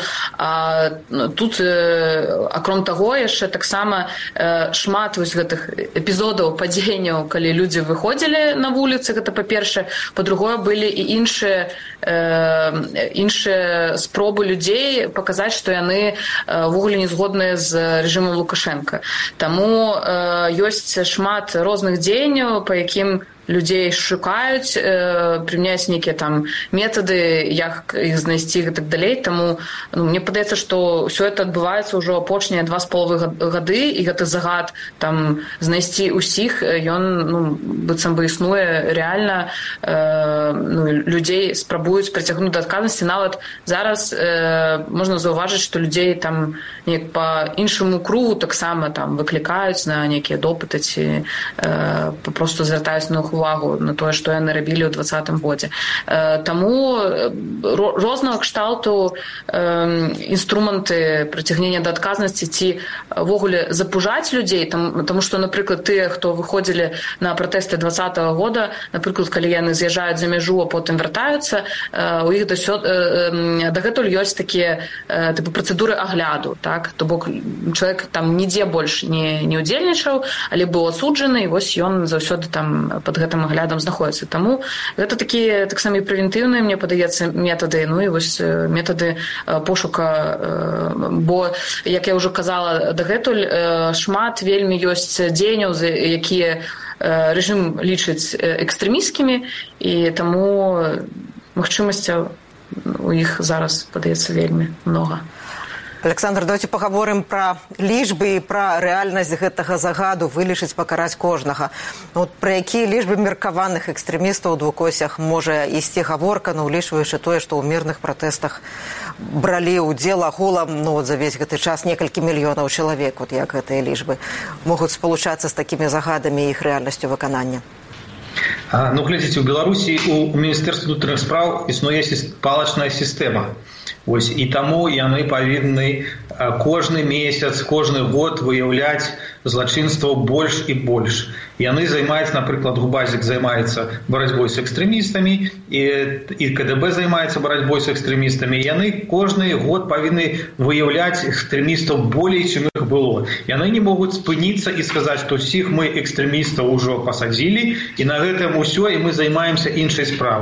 Тут, акром таго, яшчэ таксама шмат гэтых эпізодаў, падзенняў, калі людзі выходзілі на вуліцы, гэта па-першае. Па-другое, былі і іншыя спробы людзей паказаць, што яны ўвогуле не згодныя з рэжымам Лукашэнка. Таму ёсць шмат розных дзеянняў, па якім людзей шукаюць, прымяняюць нейкія там метады, як іх знайсці і так далей. Таму мне падаецца, што ўсё гэта адбываецца ўжо апошнія 2,5 гады, і гэты загад там знайсці ўсіх, ён быццам бы існуе рэальна. Людзей спрабуюць прыцягнуць да адказнасці. Нават зараз можна заўважыць, што людзей там неяк па іншаму кругу таксама там выклікаюць на нейкія допыты ці папросту звяртаюць на увагу на тое, што яны рабілі ў 2020 годзе. Таму рознага кшталту інструменты прыцягнення да адказнасці ці ввогуле запужаць людзей, таму што, напрыклад, тыя, хто выходзілі на пратэсты 2020 года, напрыклад, калі яны з'язджаюць за мяжу, а потым вяртаюцца, у іх дагэтуль ёсць такія працэдуры агляду, так? То бок чалавек там нідзе больш не удзельнічаў, але быў асуджаны, і вось ён заўсёды там пад гэтым аглядам знаходзіцца. Таму гэта такія таксама і прэвентыўныя, мне падаецца, метады, і вось метады пошука, бо, як я ўжо казала дагэтуль, шмат вельмі ёсць дзеянняў, якія рэжым лічыць экстрэмісцкімі, і таму магчымасцяў у іх зараз, падаецца, вельмі многа. Александр, давайте паговорым пра лічбы і пра рэальнасць гэтага загаду вылічыць, пакараць кожнага. Пра якія лічбы меркаваных экстрэмістаў у двукосях можа ісці гаворка, улічваючы тое, што ў мірных пратэстах бралі ўдзел агулам за весь гэты час некалькі мільёнаў чалавек, як гэтыя лічбы могуць спалучацца з такімі загадамі і іх рэальнасцю выканання. Глядзіце, у Беларусі у Міністэрстве ўнутраных спраў існуе палачная сістэма. І таму яны павінны кожны месяц, кожны год выяўляць злачынстваў больш і больш. Яны займаюцца, напрыклад, Губазік займаецца барацьбой з экстрэмістамі, і КДБ займаецца барацьбой з экстрэмістамі. Яны кожны год павінны выяўляць экстрэмістаў болей, чым іх было. Яны не могуць спыніцца і сказаць, што ўсіх мы экстрэмістаў ужо пасадзілі, і на гэтым усё, і мы займаемся іншай справай.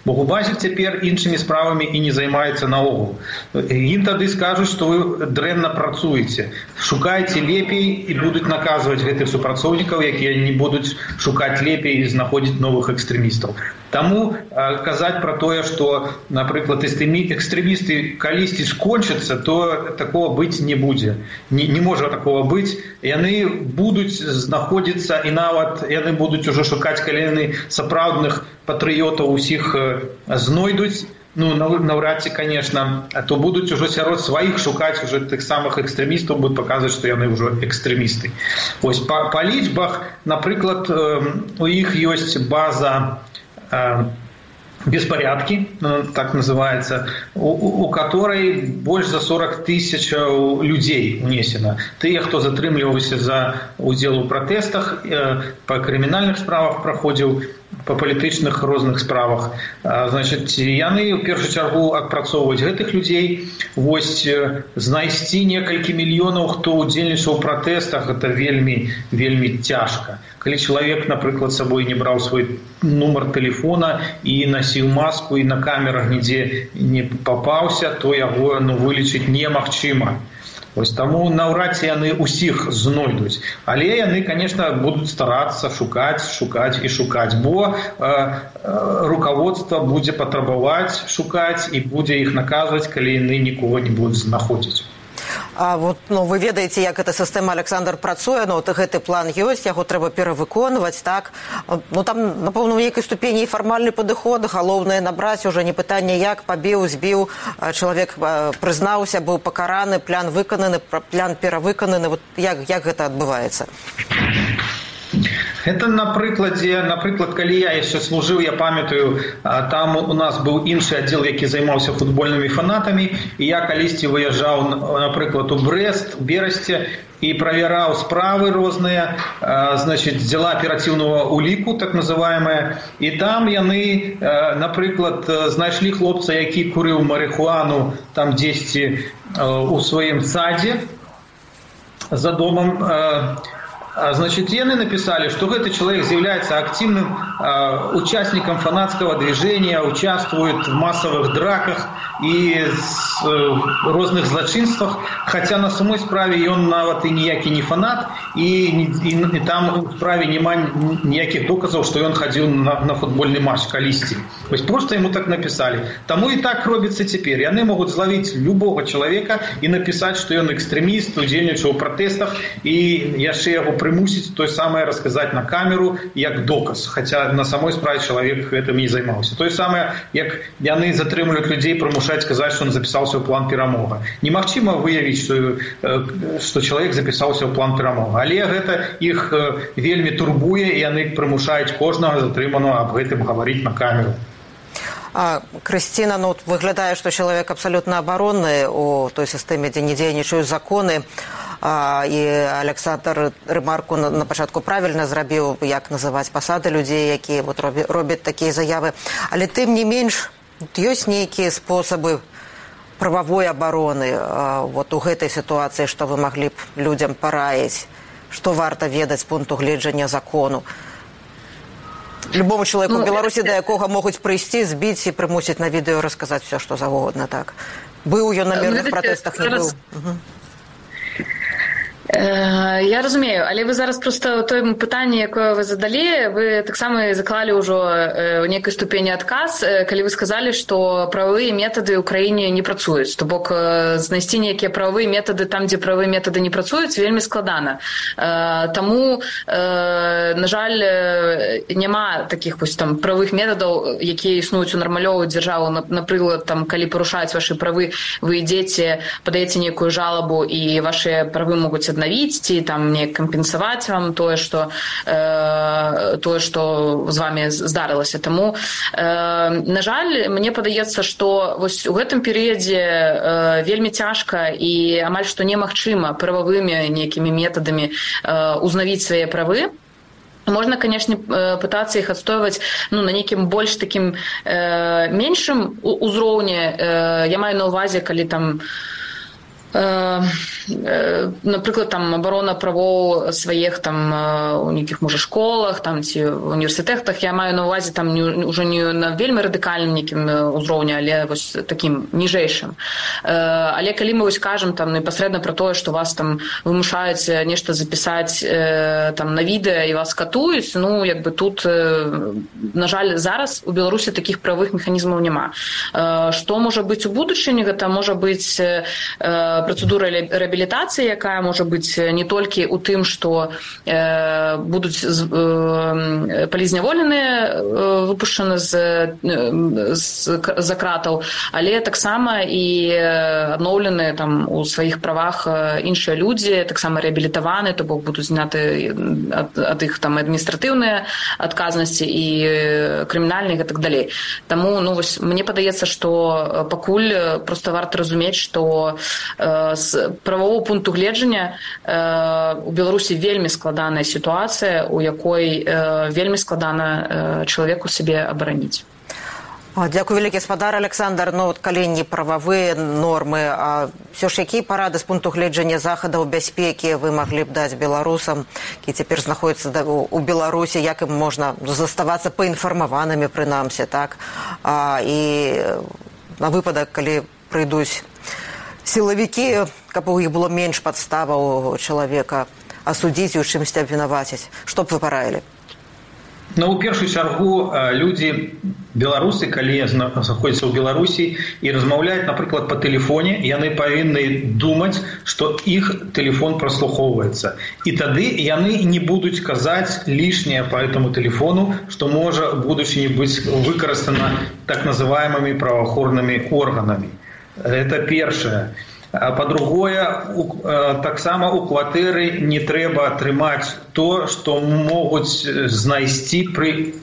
Бо Губазік цяпер іншымі справамі і не займаецца наогул. Ім тады скажуць, што вы дрэнна працуеце. Шукайце лепей і будуць наказваць гэтых супрацоўнікаў, якія не будуць шукаць лепей і знаходзіць новых экстрэмістаў. Таму казаць пра тое, што, напрыклад, экстрэмісты калісьці скончацца, то такого быць не будзе. Не можа такого быць. Яны будуць знаходзіцца і нават яны будуць ужо шукаць, калі яны сапраўдных патрыётаў усіх знойдуць, наўрад ці, конечно, то будуць ужо сярод сваіх шукаць уже тых самых экстрэмістаў, будуць паказваць, што яны ўжо экстрэмісты. Вось па лічбах, напрыклад, у іх ёсць база беспорядки, так называется, у которой больше за 40 тысяч людей унесено. Тыя, хто затрымліваўся за удзел у пратэстах, па крымінальных справах праходзіў, па палітычных розных справах. Значит, яны ў першую чаргу адпрацоўваюць гэтых людзей. Вось знайсці некалькі мільёнаў, хто удзельнічаў у пратэстах, это вельмі, вельмі цяжка. Калі чалавек, напрыклад, з сабой не браў свой нумар тэлефона і насіў маску і на камерах нідзе не папаўся, то яго вылічыць немагчыма. Вось таму наўрад ці яны ўсіх знойдуць. Але яны, конечно, будуць старацца шукаць, бо руководство будзе патрабаваць шукаць і будзе іх наказваць, калі яны нікога не будуць знаходзіць. А вот, вы ведаеце, як эта сістэма, Александр, працуе, гэты план ёсць, яго трэба перавыконваць, так? Там, напэўна, у нейкай ступені і фармальны падыход, галоўнае набраць уже не пытанне як, пабіў, збіў, чалавек прызнаўся, быў пакараны, план выкананы, план перавыкананы, як гэта адбываецца? Это напрыклад, калі я яшчэ служыў, я памятаю, там у нас быў іншы аддзел, які займаўся футбольнымі фанатамі, і я калісьці выязджаў, напрыклад, у Берасце і правяраў справы розныя, значит, дзела аператыўнага уліку, так называемая, і там яны, напрыклад, знайшлі хлопца, які курыў марыхуану там дзесьці у сваім садзе за домом. Значит, яны написали, что этот человек является активным участником фанатского движения, участвует в массовых драках и розных злочинствах, хотя на самой справе он нават и ніякі не фанат, и там в справе нема ніякіх доказаў, что он ходил на футбольный матч калісьці. То есть просто ему так написали. Тому и так робится теперь. Яны могут зловить любого человека и написать, что он экстремист, удзельнічаў у протестах, и яшчэ яго прымусіць той самае расказаць на камеру як доказ, хотя на самой справе чалавек гэтым не займаўся. То самае, як яны затрымліваюць людзей, прымушаюць сказаць, што он запісаўся ў план перамога. Немагчыма выявіць, што чалавек запісаўся ў план перамога, але гэта іх вельмі турбуе, і яны прымушаюць кожнага затрыманага аб гэтым гаварыць на камеру. Крысціна, выглядае, што чалавек абсалютна абаронны у той сістэме, дзе не дзейнічаюць законы. І Александр рэмарку на пачатку правільна зрабіў, як называць пасады людзей, якія робяць такія заявы. Але тым не менш, ёсць нейкія спосабы прававой абароны у гэтай сітуацыі, што вы маглі б людзям параіць, што варта ведаць з пункту гледжання закону. Любому чалавеку ў Беларусі, да якога могуць прыйсці, збіць і прымусіць на відэо расказаць все, што заўгодна, так. Быў ён на мірных пратэстах, не быў. Я разумею, але вы зараз просто той пытанне, якое вы задалі, вы таксама заклалі ўжо ў нейкай ступені адказ, калі вы сказалі, што прававыя метады ў краіне не працуюць. То бок знайсці нейкія прававыя метады там, дзе прававыя метады не працуюць, вельмі складана. Таму, на жаль, няма такіх правых метадаў, якія існуюць у нармалёвую дзяржаву. Напрыклад, калі парушаюць вашы правы, вы ідзеце, падаеце нейкую жалабу, і вашы правы могуць аднавіць, ці не кампенсаваць вам тое, што з вами здарылася. Таму, на жаль, мне падаецца, што вось у гэтым перыядзе вельмі цяжка і амаль што немагчыма прававымі нейкімі метадамі узнавіць свае правы. Можна, конечно, пытацца іх адстойваць на нейкім больш такім меншым узроўні. Я маю на ўвазе, калі Напрыклад, там абарона правоў сваіх там у нейкіх можа школах там ці універсітэтах, я маю на ўвазе там ўжо не на вельмі радыкальным нейкім узроўні, але вось такім ніжэйшым. Але калі мы вось кажам там непасрэдна пра тое, што вас там вымушаюць нешта запісаць там на відэа і вас катуюць, ну як бы тут, на жаль, зараз у Беларусі такіх правых механізмаў няма. Што можа быць у будучыні? Гэта можа быць працэдура рэабілітацыі, якая можа быць не толькі ў тым, што будуць палізняволеныя выпушчаны з-за кратаў, але таксама і адноўленыя там у сваіх правах іншыя людзі, таксама рэабілітаваны, то бок будуць зняты ад іх там адміністратыўныя адказнасці і крымінальныя і так далей. Таму, ну вось мне падаецца, што пакуль проста варта разумець, што з правового пункту гледжання у Беларусі вельмі складаная сітуацыя, у якой вельмі складана чалавеку сябе абараніць. Дякую вялікі, гаспадар Александр. Ну, калі не прававыя нормы, а ўсё ж якія парады з пункту гледжання захадаў бяспекі вы маглі б даць беларусам, які цяпер знаходзяцца у Беларусі, як ім можна заставацца паінфармаванымі, прынамсі, так? І на выпадак, калі прыйдуць сілавікі, каб у іх было менш падставаў чалавека асудзіць і ў чымсьці абвінаваціць. Што б вы параілі? Ну, у першую чаргу людзі, беларусы, калі знаходзяцца ў Беларусі і размаўляюць, напрыклад, па тэлефоне, яны павінны думаць, што іх тэлефон праслухоўваецца. І тады яны не будуць казаць лішняе па этому тэлефону, што можа ў будучыні быць выкарыстана так называемымі праваахоўнымі органамі. Это першае. Па-другое, таксама у кватэры не трэба трымаць то, што могуць знайсці пры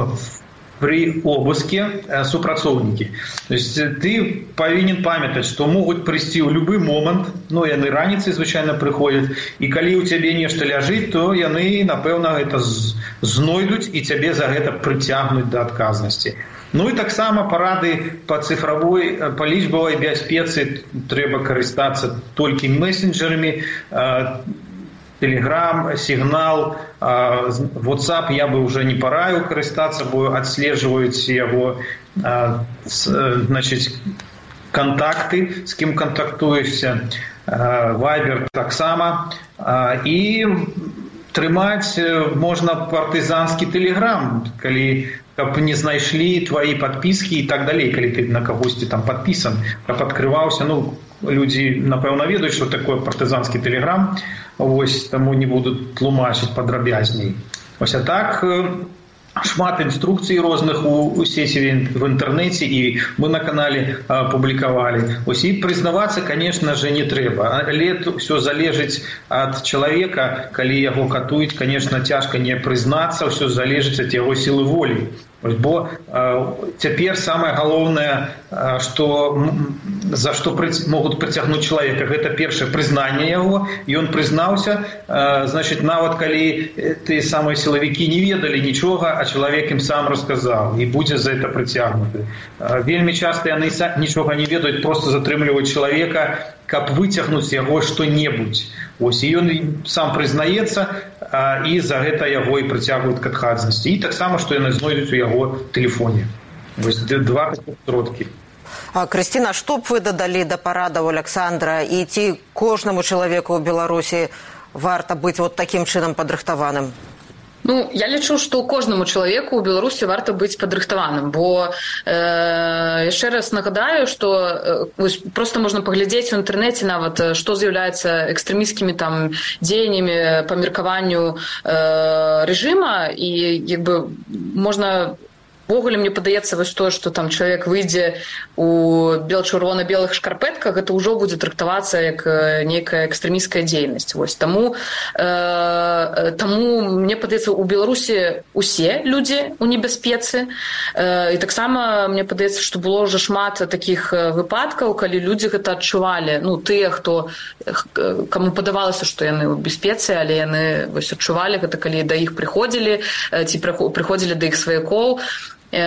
обыске супрацоўнікі. То есть ты павінен памятаць, што могуць прыйсці ў любы момант, ну яны раніцай звычайна прыходзяць, і калі ў цябе нешта ляжыць, то яны, напэўна, гэта знойдуць і цябе за гэта прыцягнуць да адказнасці. Ну і таксама парады па цифровой, па лічбавай бяспецы трэба карыстацца толькі месенджерамі, Telegram, Signal, WhatsApp я бы уже не параіў карыстацца, бо адслежваюць яго значыць, контакты, з кім кантактуешся, Viber таксама, і трымаць можна партызанскі Telegram, калі каб не знайшлі твои подписки и так далее, калі ты на кагосьці там подписан, каб открываўся, ну, людзі, напэўна, ведаюць, што такое партызанскі Telegram, вось, таму не буду тлумачыць падрабязней. Вось, а так, шмат інструкцый розных у сеці в інтэрнэце, і мы на канале публікавалі. Ось, і прызнавацца, конечно же, не трэба. Але ўсё залежыць ад чалавека, калі яго катуюць, конечно, цяжка не прызнацца, ўсё залежыць ад яго сілы волі. Бо цяпер самае галоўнае, за што могуць прыцягнуць чалавека, гэта першае прызнанне яго, і ён прызнаўся, значыць, нават калі ты самыя сілавікі не ведалі нічога, а чалавек ім сам расказаў, і будзе за гэта прыцягнуты. Вельмі часта яны нічога не ведаюць, проста затрымліваюць чалавека, каб выцягнуць яго што-небудзь. Ось, і ён сам прызнаецца, і за гэта яго і прыцягваюць к адказнасці. І таксама, што яны знойдуць у яго тэлефоне. Вось два сродкі. Крысціна, што б вы дадалі да парадаў Александра, і ці кожнаму чалавеку ў Беларусі варта быць вот такім чынам падрыхтаваным? Ну, я лічу, што кожнаму чалавеку ў Беларусі варта быць падрыхтаваным, бо яшчэ раз нагадаю, што проста можна паглядзець у інтэрнэце нават, што з'яўляецца экстрэмісцкімі там дзеяннямі па меркаванню рэжыма, і як бы можна Ввогуле, мне падаецца вось тое, што там чалавек выйдзе у чырвона-белых шкарпэтках, гэта ўжо будзе трактавацца як нейкая экстрэмісцкая дзейнасць. Вось таму мне падаецца, у Беларусі усе людзі у небяспецы. І таксама мне падаецца, што было ўжо шмат такіх выпадкаў, калі людзі гэта адчувалі. Ну, тыя, каму падавалася, што яны ў бяспецы, але яны вось адчувалі гэта, калі да іх прыходзілі, ці прыходзілі да іх сваякоў,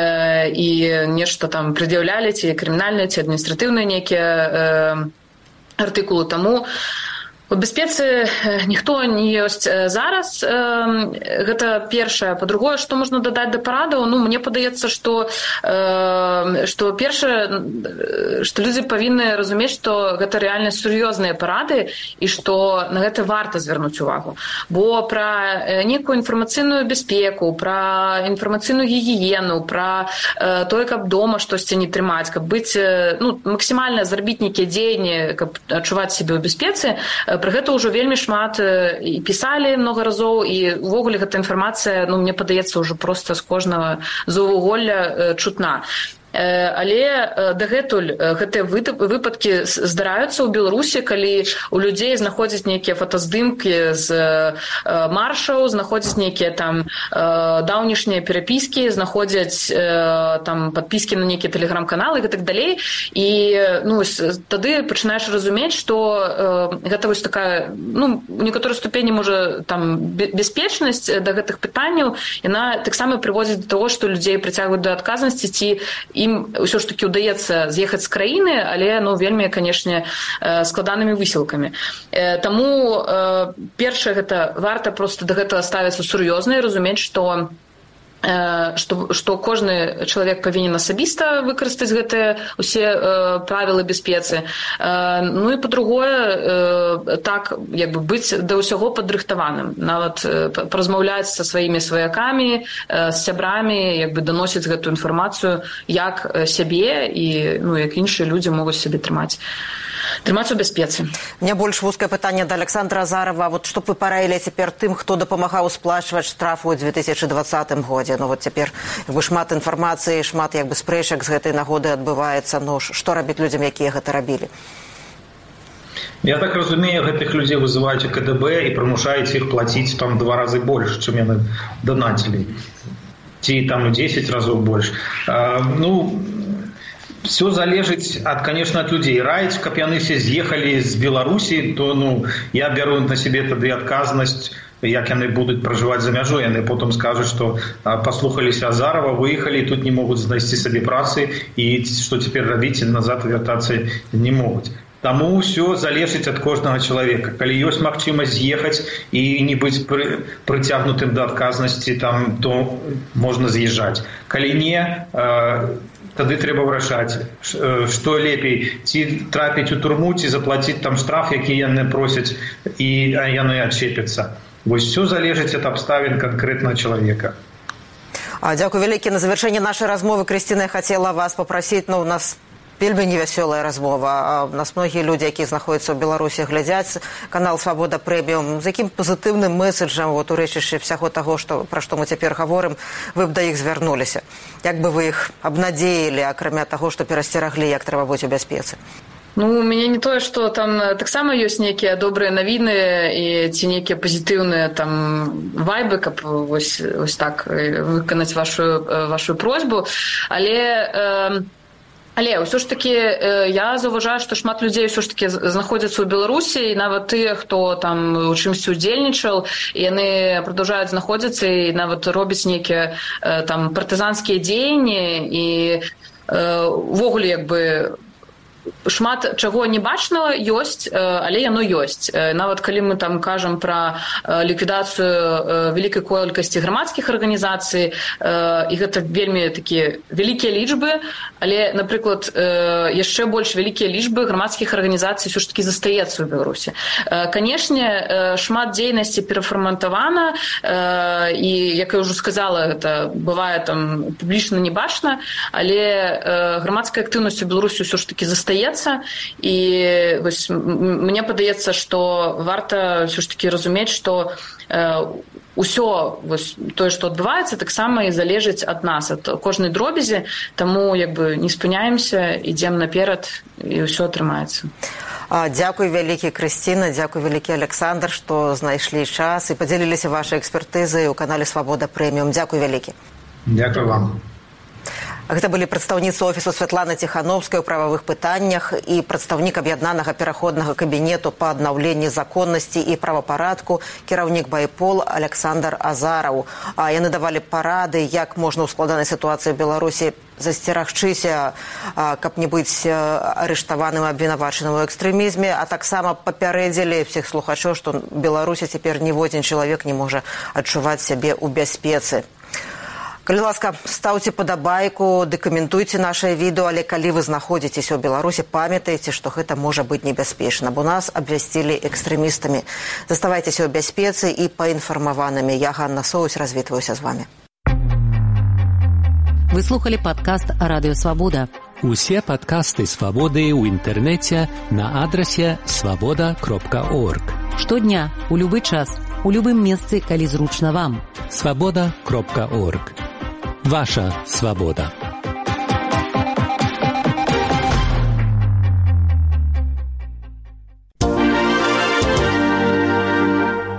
і нешта там прад'яўлялі, ці крымінальныя, ці адміністратыўныя нейкія артыкулу. Таму у бяспецы ніхто не ёсць зараз. Гэта першае. Па-другое, што можна дадаць да парадаў? Мне падаецца, што першае, што людзі павінны разумець, што гэта рэальна сур'ёзныя парады і што на гэта варта звярнуць увагу. Бо пра нейкую інфармацыйную бяспеку, пра інфармацыйную гігіену, пра тое, каб дома штосьці не трымаць, каб быць максімальна зрабіць нейкія дзеянні, каб адчуваць сябе ў бяспецы, пра гэта ўжо вельмі шмат і пісалі много разоў, і ўвогуле гэта інфармацыя, мне падаецца, ўжо проста з кожнага заўвуголля чутна. Але дагэтуль гэтыя выпадкі здараюцца ў Беларусі, калі у людзей знаходзяць нейкія фотаздымкі з маршаў, знаходзяць нейкія там даўнішнія перапіскі, знаходзяць там падпіскі на нейкія тэлеграм-каналы і так далей. І тады пачынаеш разумець, што гэта вось такая, у некаторай ступені можа там бяспечнасць да гэтых пытанняў, яна таксама прыводзіць да таго, што людзей прыцягваюць да адказнасці, ці ім ўсё ж такі ўдаецца з'ехаць з краіны, але вельмі, канешне, складанымі высілкамі. Таму першае, гэта варта проста да гэтага ставіцца сур'ёзна і разумець, што кожны чалавек павінен асабіста выкарыстаць гэтыя усе правілы бяспецы. І па-другое, так, быць да ўсяго падрыхтаваным. Нават паразмаўляць са сваімі сваякамі, з сябрамі, даносіць гэтую інфармацыю, як сябе і як іншыя людзі могуць сябе трымаць у бяспецы. Мне больш вузкае пытанне да Александра Азарова. Што б вы параілі цяпер тым, хто дапамагаў сплачваць штрафы ў 2020 годзе? Цяпер шмат інфармацыі, шмат спрэчак з гэтай нагоды адбываецца. Што рабіць людзям, якія гэта рабілі? Я так разумею, гэтых людзей вызываюць у КДБ і прымушаюць іх плаціць там 2 разы больш, чым яны данацілі. Ці там 10 разоў больш. Все залежыць конечно, от людей. Раіць, каб яны все з'ехалі з Беларусі, то я бяру на себе тады адказнасць, як яны будуць пражываць за мяжой. Яны потым скажуць, што паслухаліся Азарова, выехалі, тут не могуць знайсці сабе працы, і што цяпер рабіць, назад вяртацца не могуць. Таму ўсё залежыць ад кожнага чалавека. Калі ёсць магчымасць з'ехаць і не быць прыцягнутым да адказнасці, то можна з'язджаць. Калі не, тады трэба вырашаць, што лепей, ці трапіць у турму, ці заплаціць там штраф, які яны просяць, і яны адчэпяцца. Вось все залежыць ад абставін канкрэтнага чалавека. Дзякуй вялікі. На завяршэнне нашай размовы, Крысціна, я хацела вас папрасіць, у нас вельмі невясёлая размова. У нас многія людзі, якія знаходзяцца ў Беларусі, глядзяць канал «Свабода Прэміум». З якім пазітыўным мэсэджам у рэчышчы ўсяго таго, пра што мы цяпер гаворым, вы б да іх звярнуліся? Як бы вы іх абнадзеілі, акрамя таго, што перасцераглі, як трэба быць у бяспецы? У мяне не тое, што там таксама ёсць нейкія добрыя навіны і ці нейкія пазітыўныя там вайбы, каб вось так выканаць вашу просьбу, але ўсё ж такі я заўважаю, што шмат людзей ўсё ж такі знаходзяцца ў Беларусі, і нават тыя, хто там у чымсьці удзельнічаў, яны прадаўжаюць знаходзіцца і нават робяць нейкія там партызанскія дзеянні, і увогуле шмат чаго не бачнага ёсць, але яно ёсць. Нават калі мы там кажам пра ліквідацыю вялікай колькасці грамадскіх арганізацый, і гэта вельмі такія вялікія лічбы, але, напрыклад, яшчэ больш вялікія лічбы грамадскіх арганізацый ўсё ж такі застаецца ў Беларусі. Канешне, шмат дзейнасці перафарматавана, і, як я ўжо сказала, гэта бывае там публічна не бачна, але грамадская актыўнасць у Беларусі ўсё ж такі застаецца. І вось мне падаецца, што варта ўсё ж такі разумець, што ўсё тое, што адбываецца, таксама і залежыць ад нас, ад кожнай дробязі, таму не спыняемся, ідзем наперад, і ўсё атрымаецца. Дзякуй вялікі, Крысціна, дзякуй вялікі, Александр, што знайшлі час і падзяліліся вашай экспертызай у канале «Свабода Прэміум». Дзякуй вялікі. Дзякуй вам. Гэта былі прадстаўніцы офісу Святланы Ціхановскай у прававых пытаннях і прадстаўнік аб'яднанага пераходнага кабінету па аднаўленні законнасці і правапарадку, кіраўнік байпол Александр Азараў. Яны давалі парады, як можна ў складанай сітуацыі ў Беларусі засцерагчыся, каб не быць арыштаваным і абвінавачаным у экстрэмізме, а таксама папярэдзілі ўсіх слухачоў, што ў Беларусі цяпер ніводзін чалавек не можа адчуваць сябе ў бяспецы. Калі ласка, ставьте падабайку, дакаментуйте наше відео, але калі вы знаходзіцеся ў Беларусі, памятайце, што гэта можа быць небяспечна, бо нас абвясцілі экстрэмістамі. Заставайцеся ў бяспецы і паінфармаванымі. Я, Ганна Соусь, развітваюся з вами. Вы слухали падкаст «Радыё Свабода». Усе падкасты «Свабоды» ў інтэрнэце на адрасе swaboda.org. Штодня, у любы час, у любым месцы, калі зручна вам. swaboda.org. Ваша свобода.